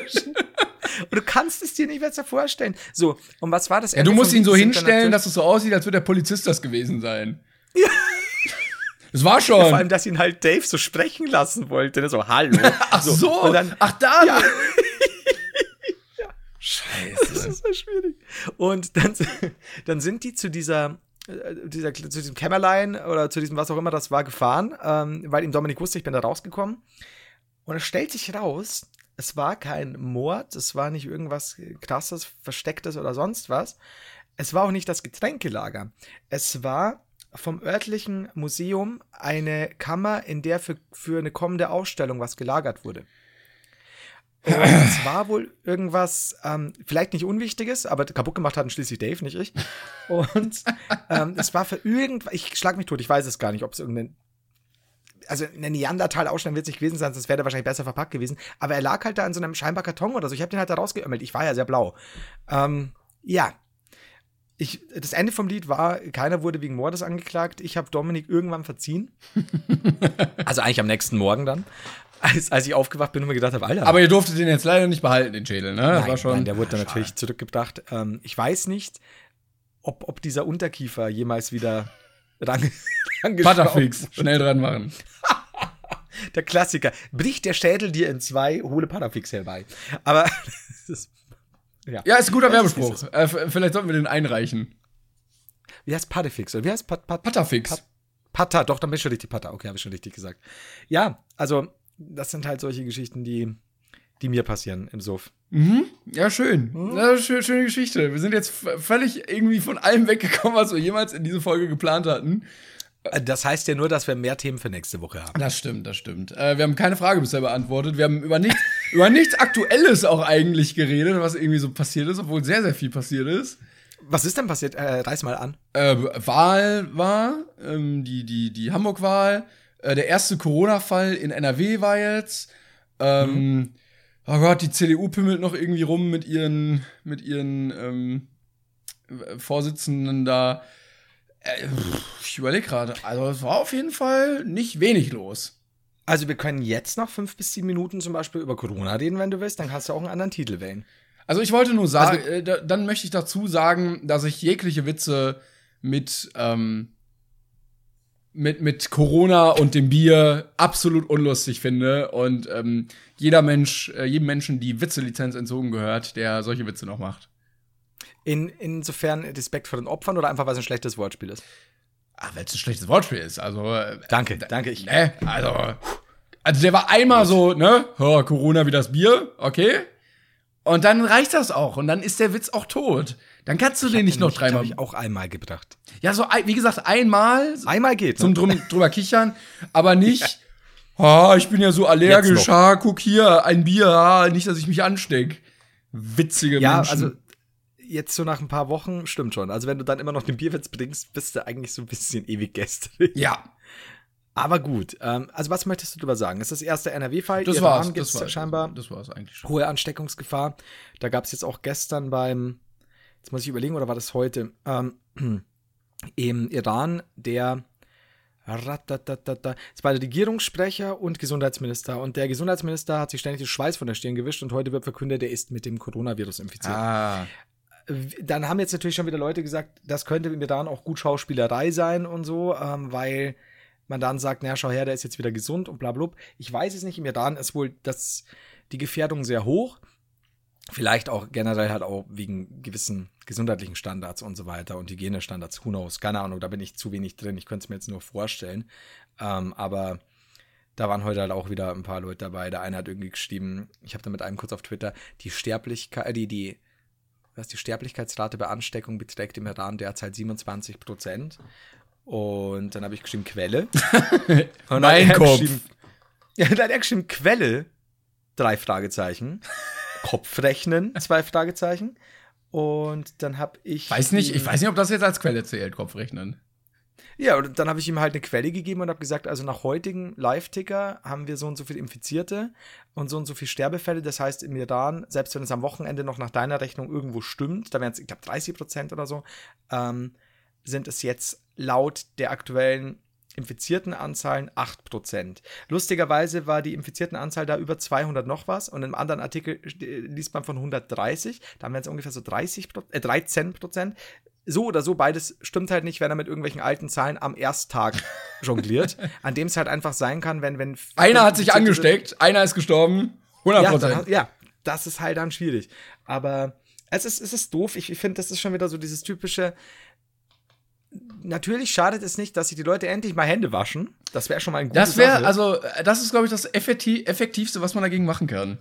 Und du kannst es dir nicht besser vorstellen. So, und was war das? Ja, du musst ihn so hinstellen, dass dass es so aussieht, als würde der Polizist das gewesen sein. Es war schon. Ja, vor allem, dass ihn halt Dave so sprechen lassen wollte. So, hallo. Ach so. so. Und dann, Ach, da. Ja. Scheiße. Das ist so schwierig. Und dann, dann sind die zu dieser, dieser, zu diesem Kämmerlein oder zu diesem, was auch immer das war, gefahren, ähm, weil ihm Dominik wusste, ich bin da rausgekommen. Und es stellt sich raus, es war kein Mord, es war nicht irgendwas Krasses, Verstecktes oder sonst was. Es war auch nicht das Getränkelager. Es war vom örtlichen Museum eine Kammer, in der für, für eine kommende Ausstellung was gelagert wurde. Und es war wohl irgendwas, ähm, vielleicht nicht Unwichtiges, aber kaputt gemacht hatten schließlich Dave, nicht ich. Und ähm, es war für irgendwas, ich schlag mich tot, ich weiß es gar nicht, ob es irgendein, also eine Neandertal-Ausstellung wird es nicht gewesen sein, sonst wäre der wahrscheinlich besser verpackt gewesen. Aber er lag halt da in so einem scheinbar Karton oder so, ich habe den halt da rausgeömmelt, ich war ja sehr blau. Ähm, ja. Ich, das Ende vom Lied war, keiner wurde wegen Mordes angeklagt, ich habe Dominik irgendwann verziehen. Also eigentlich am nächsten Morgen dann. Als, als ich aufgewacht bin und mir gedacht habe, Alter. Aber ihr durftet den jetzt leider nicht behalten, den Schädel, ne? Das nein, war schon, nein, der wurde dann ach, natürlich schade. zurückgebracht. Ähm, ich weiß nicht, ob, ob dieser Unterkiefer jemals wieder ran, Patafix, schnell dran machen. Der Klassiker. Bricht der Schädel dir in zwei, hole Patafix herbei. Aber das ist, ja. Ja, ist ein guter Das ist Werbespruch. Äh, vielleicht sollten wir den einreichen. Wie heißt Patafix? Oder wie heißt Pat, Pat, Patafix. Pat, Pata, doch, dann bin ich schon richtig Pata. Okay, habe ich schon richtig gesagt. Ja, also das sind halt solche Geschichten, die, die mir passieren im Suff. Mhm. Ja, schön. Mhm. Ja, schön. Schöne Geschichte. Wir sind jetzt völlig irgendwie von allem weggekommen, was wir jemals in diese Folge geplant hatten. Das heißt ja nur, dass wir mehr Themen für nächste Woche haben. Das stimmt, das stimmt. Äh, wir haben keine Frage bisher beantwortet. Wir haben über nichts, über nichts Aktuelles auch eigentlich geredet, was irgendwie so passiert ist, obwohl sehr, sehr viel passiert ist. Was ist denn passiert? Äh, reiß mal an. Äh, Wahl war, ähm, die, die, die Hamburg-Wahl. Äh, der erste Corona-Fall in N R W war jetzt. Ähm, mhm. Oh Gott, die C D U pimmelt noch irgendwie rum mit ihren, mit ihren ähm, Vorsitzenden da. Äh, ich überlege gerade. Also, es war auf jeden Fall nicht wenig los. Also, wir können jetzt noch fünf bis sieben Minuten zum Beispiel über Corona reden, wenn du willst. Dann kannst du auch einen anderen Titel wählen. Also, ich wollte nur sagen, also, äh, da, dann möchte ich dazu sagen, dass ich jegliche Witze mit, ähm, mit, mit Corona und dem Bier absolut unlustig finde. Und ähm, jeder Mensch, äh, jedem Menschen die Witzelizenz entzogen gehört, der solche Witze noch macht. In, insofern Respekt vor den Opfern oder einfach, weil es ein schlechtes Wortspiel ist? Ach, weil es ein schlechtes Wortspiel ist. Also, äh, danke, da, danke. Ich. Ne, also, also, der war einmal so, ne, oh, Corona wie das Bier, okay. Und dann reicht das auch. Und dann ist der Witz auch tot. Dann kannst du den nicht noch dreimal. Habe ich auch einmal gebracht. Ja, so, wie gesagt, einmal. Einmal geht. Zum drum, drüber kichern. Aber nicht, ja. oh, ich bin ja so allergisch, ha, guck hier, ein Bier, ha, nicht, dass ich mich ansteck. Witzige ja, Menschen. Also, jetzt so nach ein paar Wochen, stimmt schon. Also, wenn du dann immer noch den Bierwitz bringst, bist du eigentlich so ein bisschen ewig gestrig. Ja. Aber gut, ähm, also was möchtest du darüber sagen? Das ist das erste N R W-Fall. Das war's. Das war scheinbar das war's eigentlich schon. Hohe Ansteckungsgefahr. Da gab es jetzt auch gestern beim, jetzt muss ich überlegen, oder war das heute, ähm, im Iran, der es war der Regierungssprecher und Gesundheitsminister. Und der Gesundheitsminister hat sich ständig den Schweiß von der Stirn gewischt und heute wird verkündet, er ist mit dem Coronavirus infiziert. Ah. Dann haben jetzt natürlich schon wieder Leute gesagt, das könnte im Iran auch gut Schauspielerei sein und so, ähm, weil man dann sagt, naja, schau her, der ist jetzt wieder gesund und bla bla. Ich weiß es nicht, im Iran ist wohl das, die Gefährdung sehr hoch. Vielleicht auch generell halt auch wegen gewissen gesundheitlichen Standards und so weiter und Hygienestandards, who knows, keine Ahnung, da bin ich zu wenig drin, ich könnte es mir jetzt nur vorstellen. Ähm, aber da waren heute halt auch wieder ein paar Leute dabei. Der eine hat irgendwie geschrieben, ich habe da mit einem kurz auf Twitter, die Sterblichkeit, die, die, was die Sterblichkeitsrate bei Ansteckung beträgt im Iran derzeit siebenundzwanzig Prozent. Und dann habe ich geschrieben, Quelle. Und mein Kopf. Ja, dann hat er geschrieben, Quelle, drei Fragezeichen. Kopfrechnen, zwei Fragezeichen. Und dann habe ich. Weiß nicht, ich weiß nicht, ob das jetzt als Quelle zählt, Kopfrechnen. Ja, und dann habe ich ihm halt eine Quelle gegeben und habe gesagt, also nach heutigem Live-Ticker haben wir so und so viele Infizierte und so und so viele Sterbefälle. Das heißt, im Iran, selbst wenn es am Wochenende noch nach deiner Rechnung irgendwo stimmt, da wären es, ich glaube, dreißig Prozent oder so, ähm, sind es jetzt laut der aktuellen infizierten Anzahlen acht Prozent. Lustigerweise war die infizierten Anzahl da über zweihundert noch was und im anderen Artikel liest man von hundertdreißig, da haben wir jetzt ungefähr so dreißig, äh, dreizehn Prozent. so oder so, beides stimmt halt nicht, wenn er mit irgendwelchen alten Zahlen am Ersttag jongliert, an dem es halt einfach sein kann, wenn, wenn einer hat sich angesteckt, sind, einer ist gestorben, hundert Prozent. Ja, ja, das ist halt dann schwierig. Aber es ist, es ist doof. Ich, ich finde, das ist schon wieder so dieses typische. Natürlich schadet es nicht, dass sich die Leute endlich mal Hände waschen. Das wäre schon mal ein gutes Das wäre, also, das ist, glaube ich, das Effektiv- Effektivste, was man dagegen machen kann.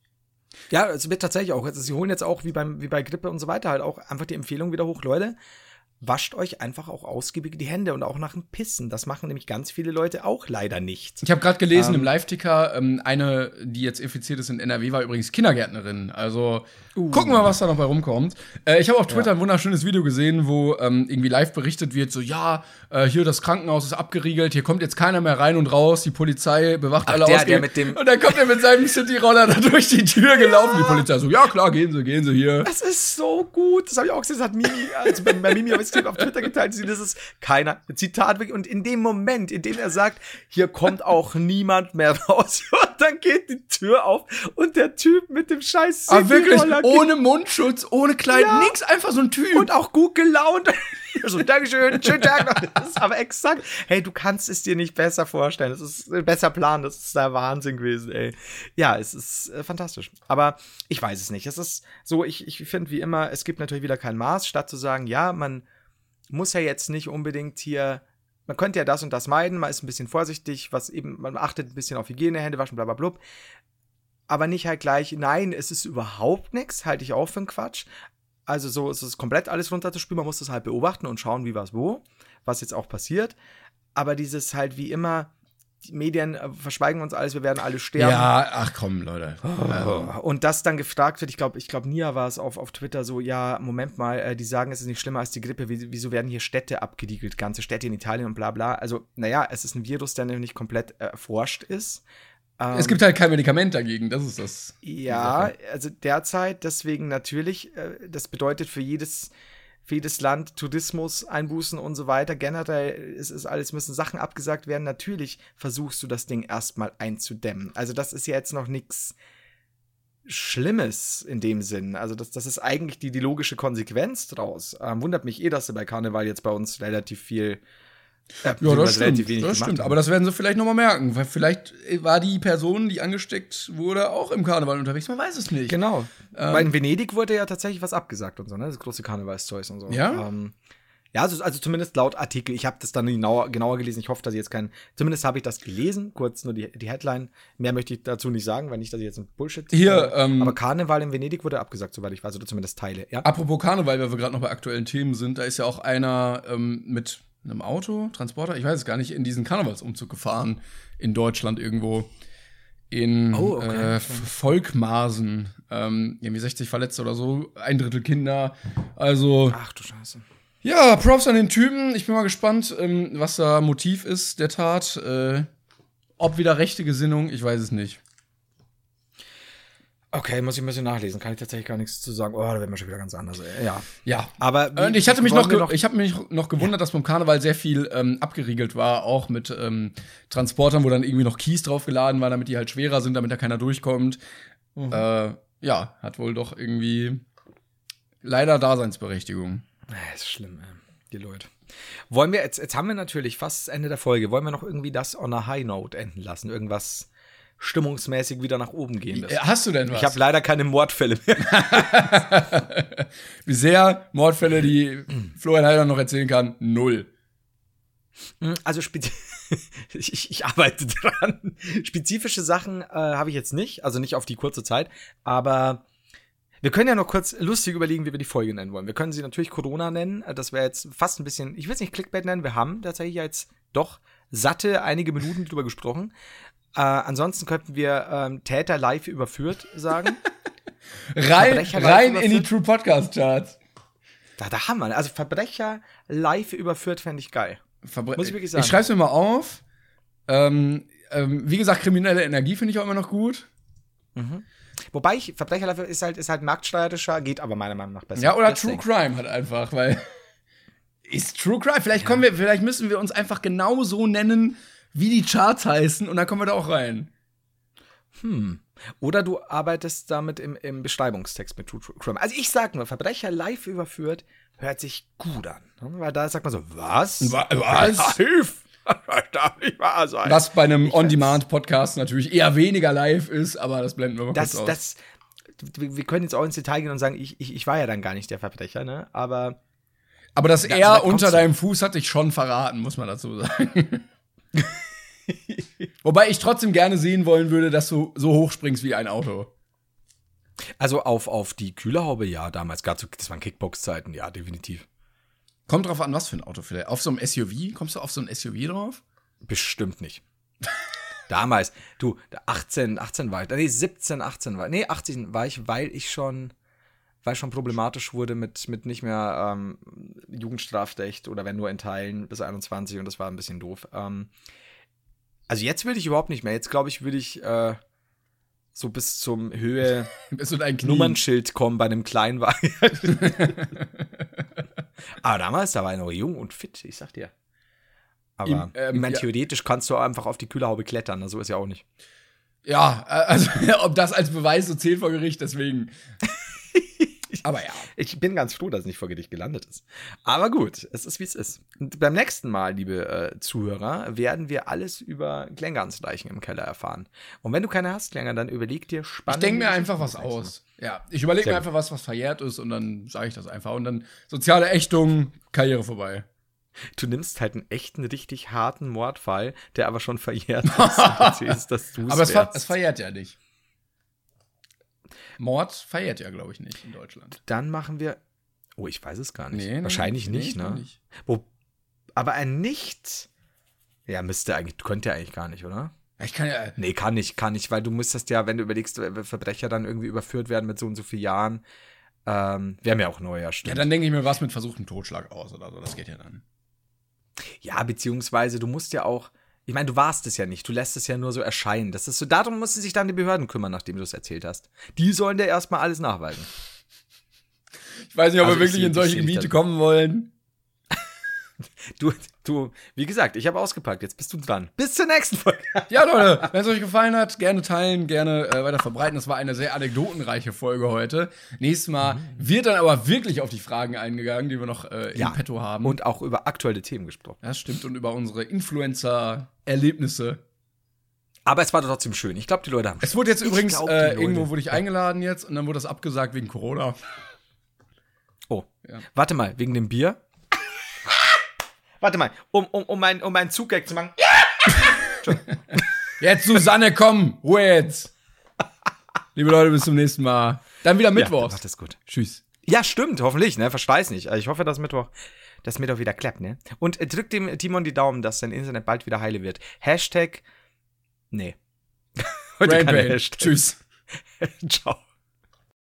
Ja, es wird tatsächlich auch. Also, sie holen jetzt auch, wie, beim, wie bei Grippe und so weiter, halt auch einfach die Empfehlung wieder hoch. Leute, wascht euch einfach auch ausgiebig die Hände und auch nach dem Pissen. Das machen nämlich ganz viele Leute auch leider nicht. Ich habe gerade gelesen ähm, im Live-Ticker, ähm, eine, die jetzt infiziert ist in N R W, war übrigens Kindergärtnerin. Also uh. gucken wir mal, was da noch bei rumkommt. Äh, ich habe auf Twitter ja. ein wunderschönes Video gesehen, wo ähm, irgendwie live berichtet wird, so ja, äh, hier das Krankenhaus ist abgeriegelt, hier kommt jetzt keiner mehr rein und raus, die Polizei bewacht Ach, alle der, aus. der mit dem und dann kommt er mit seinem City-Roller da durch die Tür gelaufen. Ja. Die Polizei so, ja klar, gehen Sie, gehen Sie hier. Das ist so gut. Das habe ich auch gesehen, das hat Mimi, also bei, bei Mimi habe ich es auf Twitter geteilt. Das ist keiner. Zitat wirklich. Und in dem Moment, in dem er sagt, hier kommt auch niemand mehr raus, und dann geht die Tür auf und der Typ mit dem scheiß Aber wirklich, ohne Mundschutz, ohne Kleid, ja. nix, einfach so ein Typ. Und auch gut gelaunt. So, Dankeschön, schönen Tag noch. Das ist aber exakt. Hey, du kannst es dir nicht besser vorstellen. Das ist ein besser Plan. Das ist der Wahnsinn gewesen, ey. Ja, es ist äh, fantastisch. Aber ich weiß es nicht. Es ist so, ich, ich finde wie immer, es gibt natürlich wieder kein Maß, statt zu sagen, ja, man muss ja jetzt nicht unbedingt hier, man könnte ja das und das meiden, man ist ein bisschen vorsichtig, was eben, man achtet ein bisschen auf Hygiene, Hände waschen, bla bla blub. Aber nicht halt gleich, nein, es ist überhaupt nichts, halte ich auch für einen Quatsch. Also so ist es komplett alles runterzuspülen, man muss das halt beobachten und schauen, wie was wo, was jetzt auch passiert. Aber dieses halt wie immer, die Medien verschweigen uns alles, wir werden alle sterben. Ja, ach komm, Leute. Oh. Und das dann gefragt wird, ich glaube, ich glaube, Nia war es auf, auf Twitter so, ja, Moment mal, äh, die sagen, es ist nicht schlimmer als die Grippe, Wie, wieso werden hier Städte abgediegelt, ganze Städte in Italien und bla bla. Also, naja, es ist ein Virus, der nicht komplett äh, erforscht ist. Ähm, es gibt halt kein Medikament dagegen, das ist das. Ja, also derzeit, deswegen natürlich, äh, das bedeutet für jedes für jedes Land Tourismus, Einbußen und so weiter. Generell ist es alles, müssen Sachen abgesagt werden. Natürlich versuchst du das Ding erstmal einzudämmen. Also das ist ja jetzt noch nichts Schlimmes in dem Sinn. Also das, das ist eigentlich die, die logische Konsequenz draus. Ähm, wundert mich eh, dass sie bei Karneval jetzt bei uns relativ viel Äh, ja, das stimmt, das stimmt. Aber das werden sie vielleicht noch mal merken, weil vielleicht war die Person, die angesteckt wurde, auch im Karneval unterwegs. Man weiß es nicht. Genau. Ähm, weil in Venedig wurde ja tatsächlich was abgesagt und so, ne? Das große Karnevalszeug und so. Ja? Ähm, ja, also, also zumindest laut Artikel. Ich habe das dann genauer, genauer gelesen. Ich hoffe, dass ich jetzt kein. Zumindest habe ich das gelesen. Kurz nur die, die Headline. Mehr möchte ich dazu nicht sagen, weil nicht, dass ich jetzt ein Bullshit. Hier, ähm, aber Karneval in Venedig wurde abgesagt, soweit ich weiß, oder zumindest Teile. Ja? Apropos Karneval, weil wir gerade noch bei aktuellen Themen sind, da ist ja auch einer ähm, mit einem Auto, Transporter, ich weiß es gar nicht, in diesen Karnevalsumzug gefahren in Deutschland irgendwo. In oh, okay. äh, Volkmarsen. Ähm, irgendwie sechzig Verletzte oder so, ein Drittel Kinder. Also. Ach du Scheiße. Ja, Props an den Typen. Ich bin mal gespannt, ähm, was da Motiv ist der Tat. Äh, ob wieder rechte Gesinnung, ich weiß es nicht. Okay, muss ich ein bisschen nachlesen. Kann ich tatsächlich gar nichts zu sagen. Oh, da werden wir schon wieder ganz anders. Ja. Ja. Aber wie, und ich hatte mich noch, ge- noch ich habe mich noch gewundert, ja. dass beim Karneval sehr viel ähm, abgeriegelt war, auch mit ähm, Transportern, wo dann irgendwie noch Kies draufgeladen war, damit die halt schwerer sind, damit da keiner durchkommt. Mhm. Äh, ja, hat wohl doch irgendwie leider Daseinsberechtigung. Das ist schlimm, ey. Die Leute. Wollen wir, jetzt, jetzt haben wir natürlich fast das Ende der Folge. Wollen wir noch irgendwie das on a high note enden lassen? Irgendwas stimmungsmäßig wieder nach oben gehen lässt. Hast du denn was? Ich habe leider keine Mordfälle mehr. Wie sehr Mordfälle, die Florian Heider noch erzählen kann? Null. Also ich, ich arbeite dran. Spezifische Sachen äh, habe ich jetzt nicht, also nicht auf die kurze Zeit, aber wir können ja noch kurz lustig überlegen, wie wir die Folge nennen wollen. Wir können sie natürlich Corona nennen, das wäre jetzt fast ein bisschen, ich will es nicht Clickbait nennen, wir haben tatsächlich jetzt doch satte einige Minuten drüber gesprochen. Äh, ansonsten könnten wir ähm, Täter live überführt sagen. rein rein in die True Podcast Charts. Da, da haben wir, also Verbrecher live überführt fände ich geil. Verbre- Muss ich wirklich sagen. Ich schreib's mir mal auf. Ähm, ähm, wie gesagt, kriminelle Energie finde ich auch immer noch gut. Mhm. Wobei ich, Verbrecher live ist halt, ist halt marktsteuerischer, geht aber meiner Meinung nach besser. Ja, oder True Crime halt einfach, weil ist True Crime. Vielleicht kommen wir, vielleicht müssen wir uns einfach genau so nennen, wie die Charts heißen, und dann kommen wir da auch rein. Hm. Oder du arbeitest damit im, im Beschreibungstext mit True Crime. Also ich sag nur, Verbrecher live überführt, hört sich gut an. Weil da sagt man so, was? Wa- was? Live? Das darf nicht wahr sein. Was bei einem On-Demand-Podcast natürlich eher weniger live ist, aber das blenden wir mal Das, kurz aus. das, wir können jetzt auch ins Detail gehen und sagen, ich, ich, ich war ja dann gar nicht der Verbrecher, ne? Aber aber das Ja, so R weit kommt's unter ja. deinem Fuß hat dich schon verraten, muss man dazu sagen. Wobei ich trotzdem gerne sehen wollen würde, dass du so hoch springst wie ein Auto. also auf, auf die Kühlerhaube, ja, damals gab es, das waren Kickbox-Zeiten, ja, definitiv. Kommt drauf an, was für ein Auto vielleicht. Auf so einem S U V? Kommst du auf so ein S U V drauf? Bestimmt nicht. Damals, du, achtzehn, achtzehn war ich, nee, siebzehn, achtzehn war, nee, achtzehn war ich, weil ich schon, weil schon problematisch wurde mit, mit nicht mehr ähm, Jugendstrafrecht oder wenn nur in Teilen bis einundzwanzig und das war ein bisschen doof. Ähm, also jetzt würde ich überhaupt nicht mehr. Jetzt glaube ich, würde ich äh, so bis zum Höhe Bist du dein Knie? Nummernschild kommen bei einem Kleinwagen. Aber damals, da war ich noch jung und fit, ich sag dir. Aber Im, ähm, ich meine, ja. theoretisch kannst du einfach auf die Kühlerhaube klettern, so also ist ja auch nicht. Ja, also ob das als Beweis so zählt vor Gericht, deswegen. Aber ja. Ich bin ganz froh, dass es nicht vor Gericht gelandet ist. Aber gut, es ist, wie es ist. Und beim nächsten Mal, liebe äh, Zuhörer, werden wir alles über Klängernsleichen im Keller erfahren. Und wenn du keine hast, Klänger, dann überleg dir Ich spannend. denke mir einfach was aus. Ja, ich überlege mir Sehr einfach was, was verjährt ist und dann sage ich das einfach. Und dann soziale Ächtung, Karriere vorbei. Du nimmst halt einen echten, richtig harten Mordfall, der aber schon verjährt ist und erzählst, dass du es Aber es, ver wärst. es verjährt ja nicht. Mord verjährt ja, glaube ich, nicht in Deutschland. Dann machen wir. Oh, ich weiß es gar nicht. Nee, nee, Wahrscheinlich nee, nicht, nee, ne? nicht. Wo, aber ein Nicht. Ja, müsste eigentlich, könnte ja eigentlich gar nicht, oder? Ich kann ja. Nee, kann nicht, kann nicht, weil du müsstest ja, wenn du überlegst, wenn Verbrecher dann irgendwie überführt werden mit so und so vielen Jahren, ähm, wir haben ja auch Neujahr, Ja, stimmt. dann denke ich mir was mit versuchtem Totschlag aus oder so. Das geht ja dann. Ja, beziehungsweise du musst ja auch, ich meine, du warst es ja nicht, du lässt es ja nur so erscheinen. Das ist so, darum müssen sich dann die Behörden kümmern, nachdem du es erzählt hast. Die sollen dir erstmal alles nachweisen. Ich weiß nicht, ob Also wir ich wirklich seh- in solche ich seh dich Gebiete dann. kommen wollen. Du, du, wie gesagt, ich habe ausgepackt, jetzt bist du dran. Bis zur nächsten Folge. Ja, Leute, wenn es euch gefallen hat, gerne teilen, gerne äh, weiter verbreiten. Das war eine sehr anekdotenreiche Folge heute. Nächstes Mal wird dann aber wirklich auf die Fragen eingegangen, die wir noch äh, im Petto haben. Und auch über aktuelle Themen gesprochen. das stimmt, und über unsere Influencer-Erlebnisse. Aber es war trotzdem schön. Ich glaube, die Leute haben Es wurde jetzt Ich übrigens, glaub, die äh, Leute- irgendwo wurde ich eingeladen jetzt und dann wurde das abgesagt wegen Corona. Oh, Ja. warte mal, wegen dem Bier? Warte mal, um, um, um, mein, um meinen Zuggag zu machen. Jetzt, Susanne, komm, Ruhe jetzt. Liebe Leute, bis zum nächsten Mal. Dann wieder Ja, Mittwoch. macht das gut. Tschüss. Ja, stimmt, hoffentlich, ne? Verschweiß nicht. Also ich hoffe, dass Mittwoch, dass Mittwoch wieder klappt, ne? Und äh, drückt dem Timon die Daumen, dass sein Internet bald wieder heile wird. Hashtag. Nee. Heute Brain keine Pain. Hashtags. Tschüss. Ciao.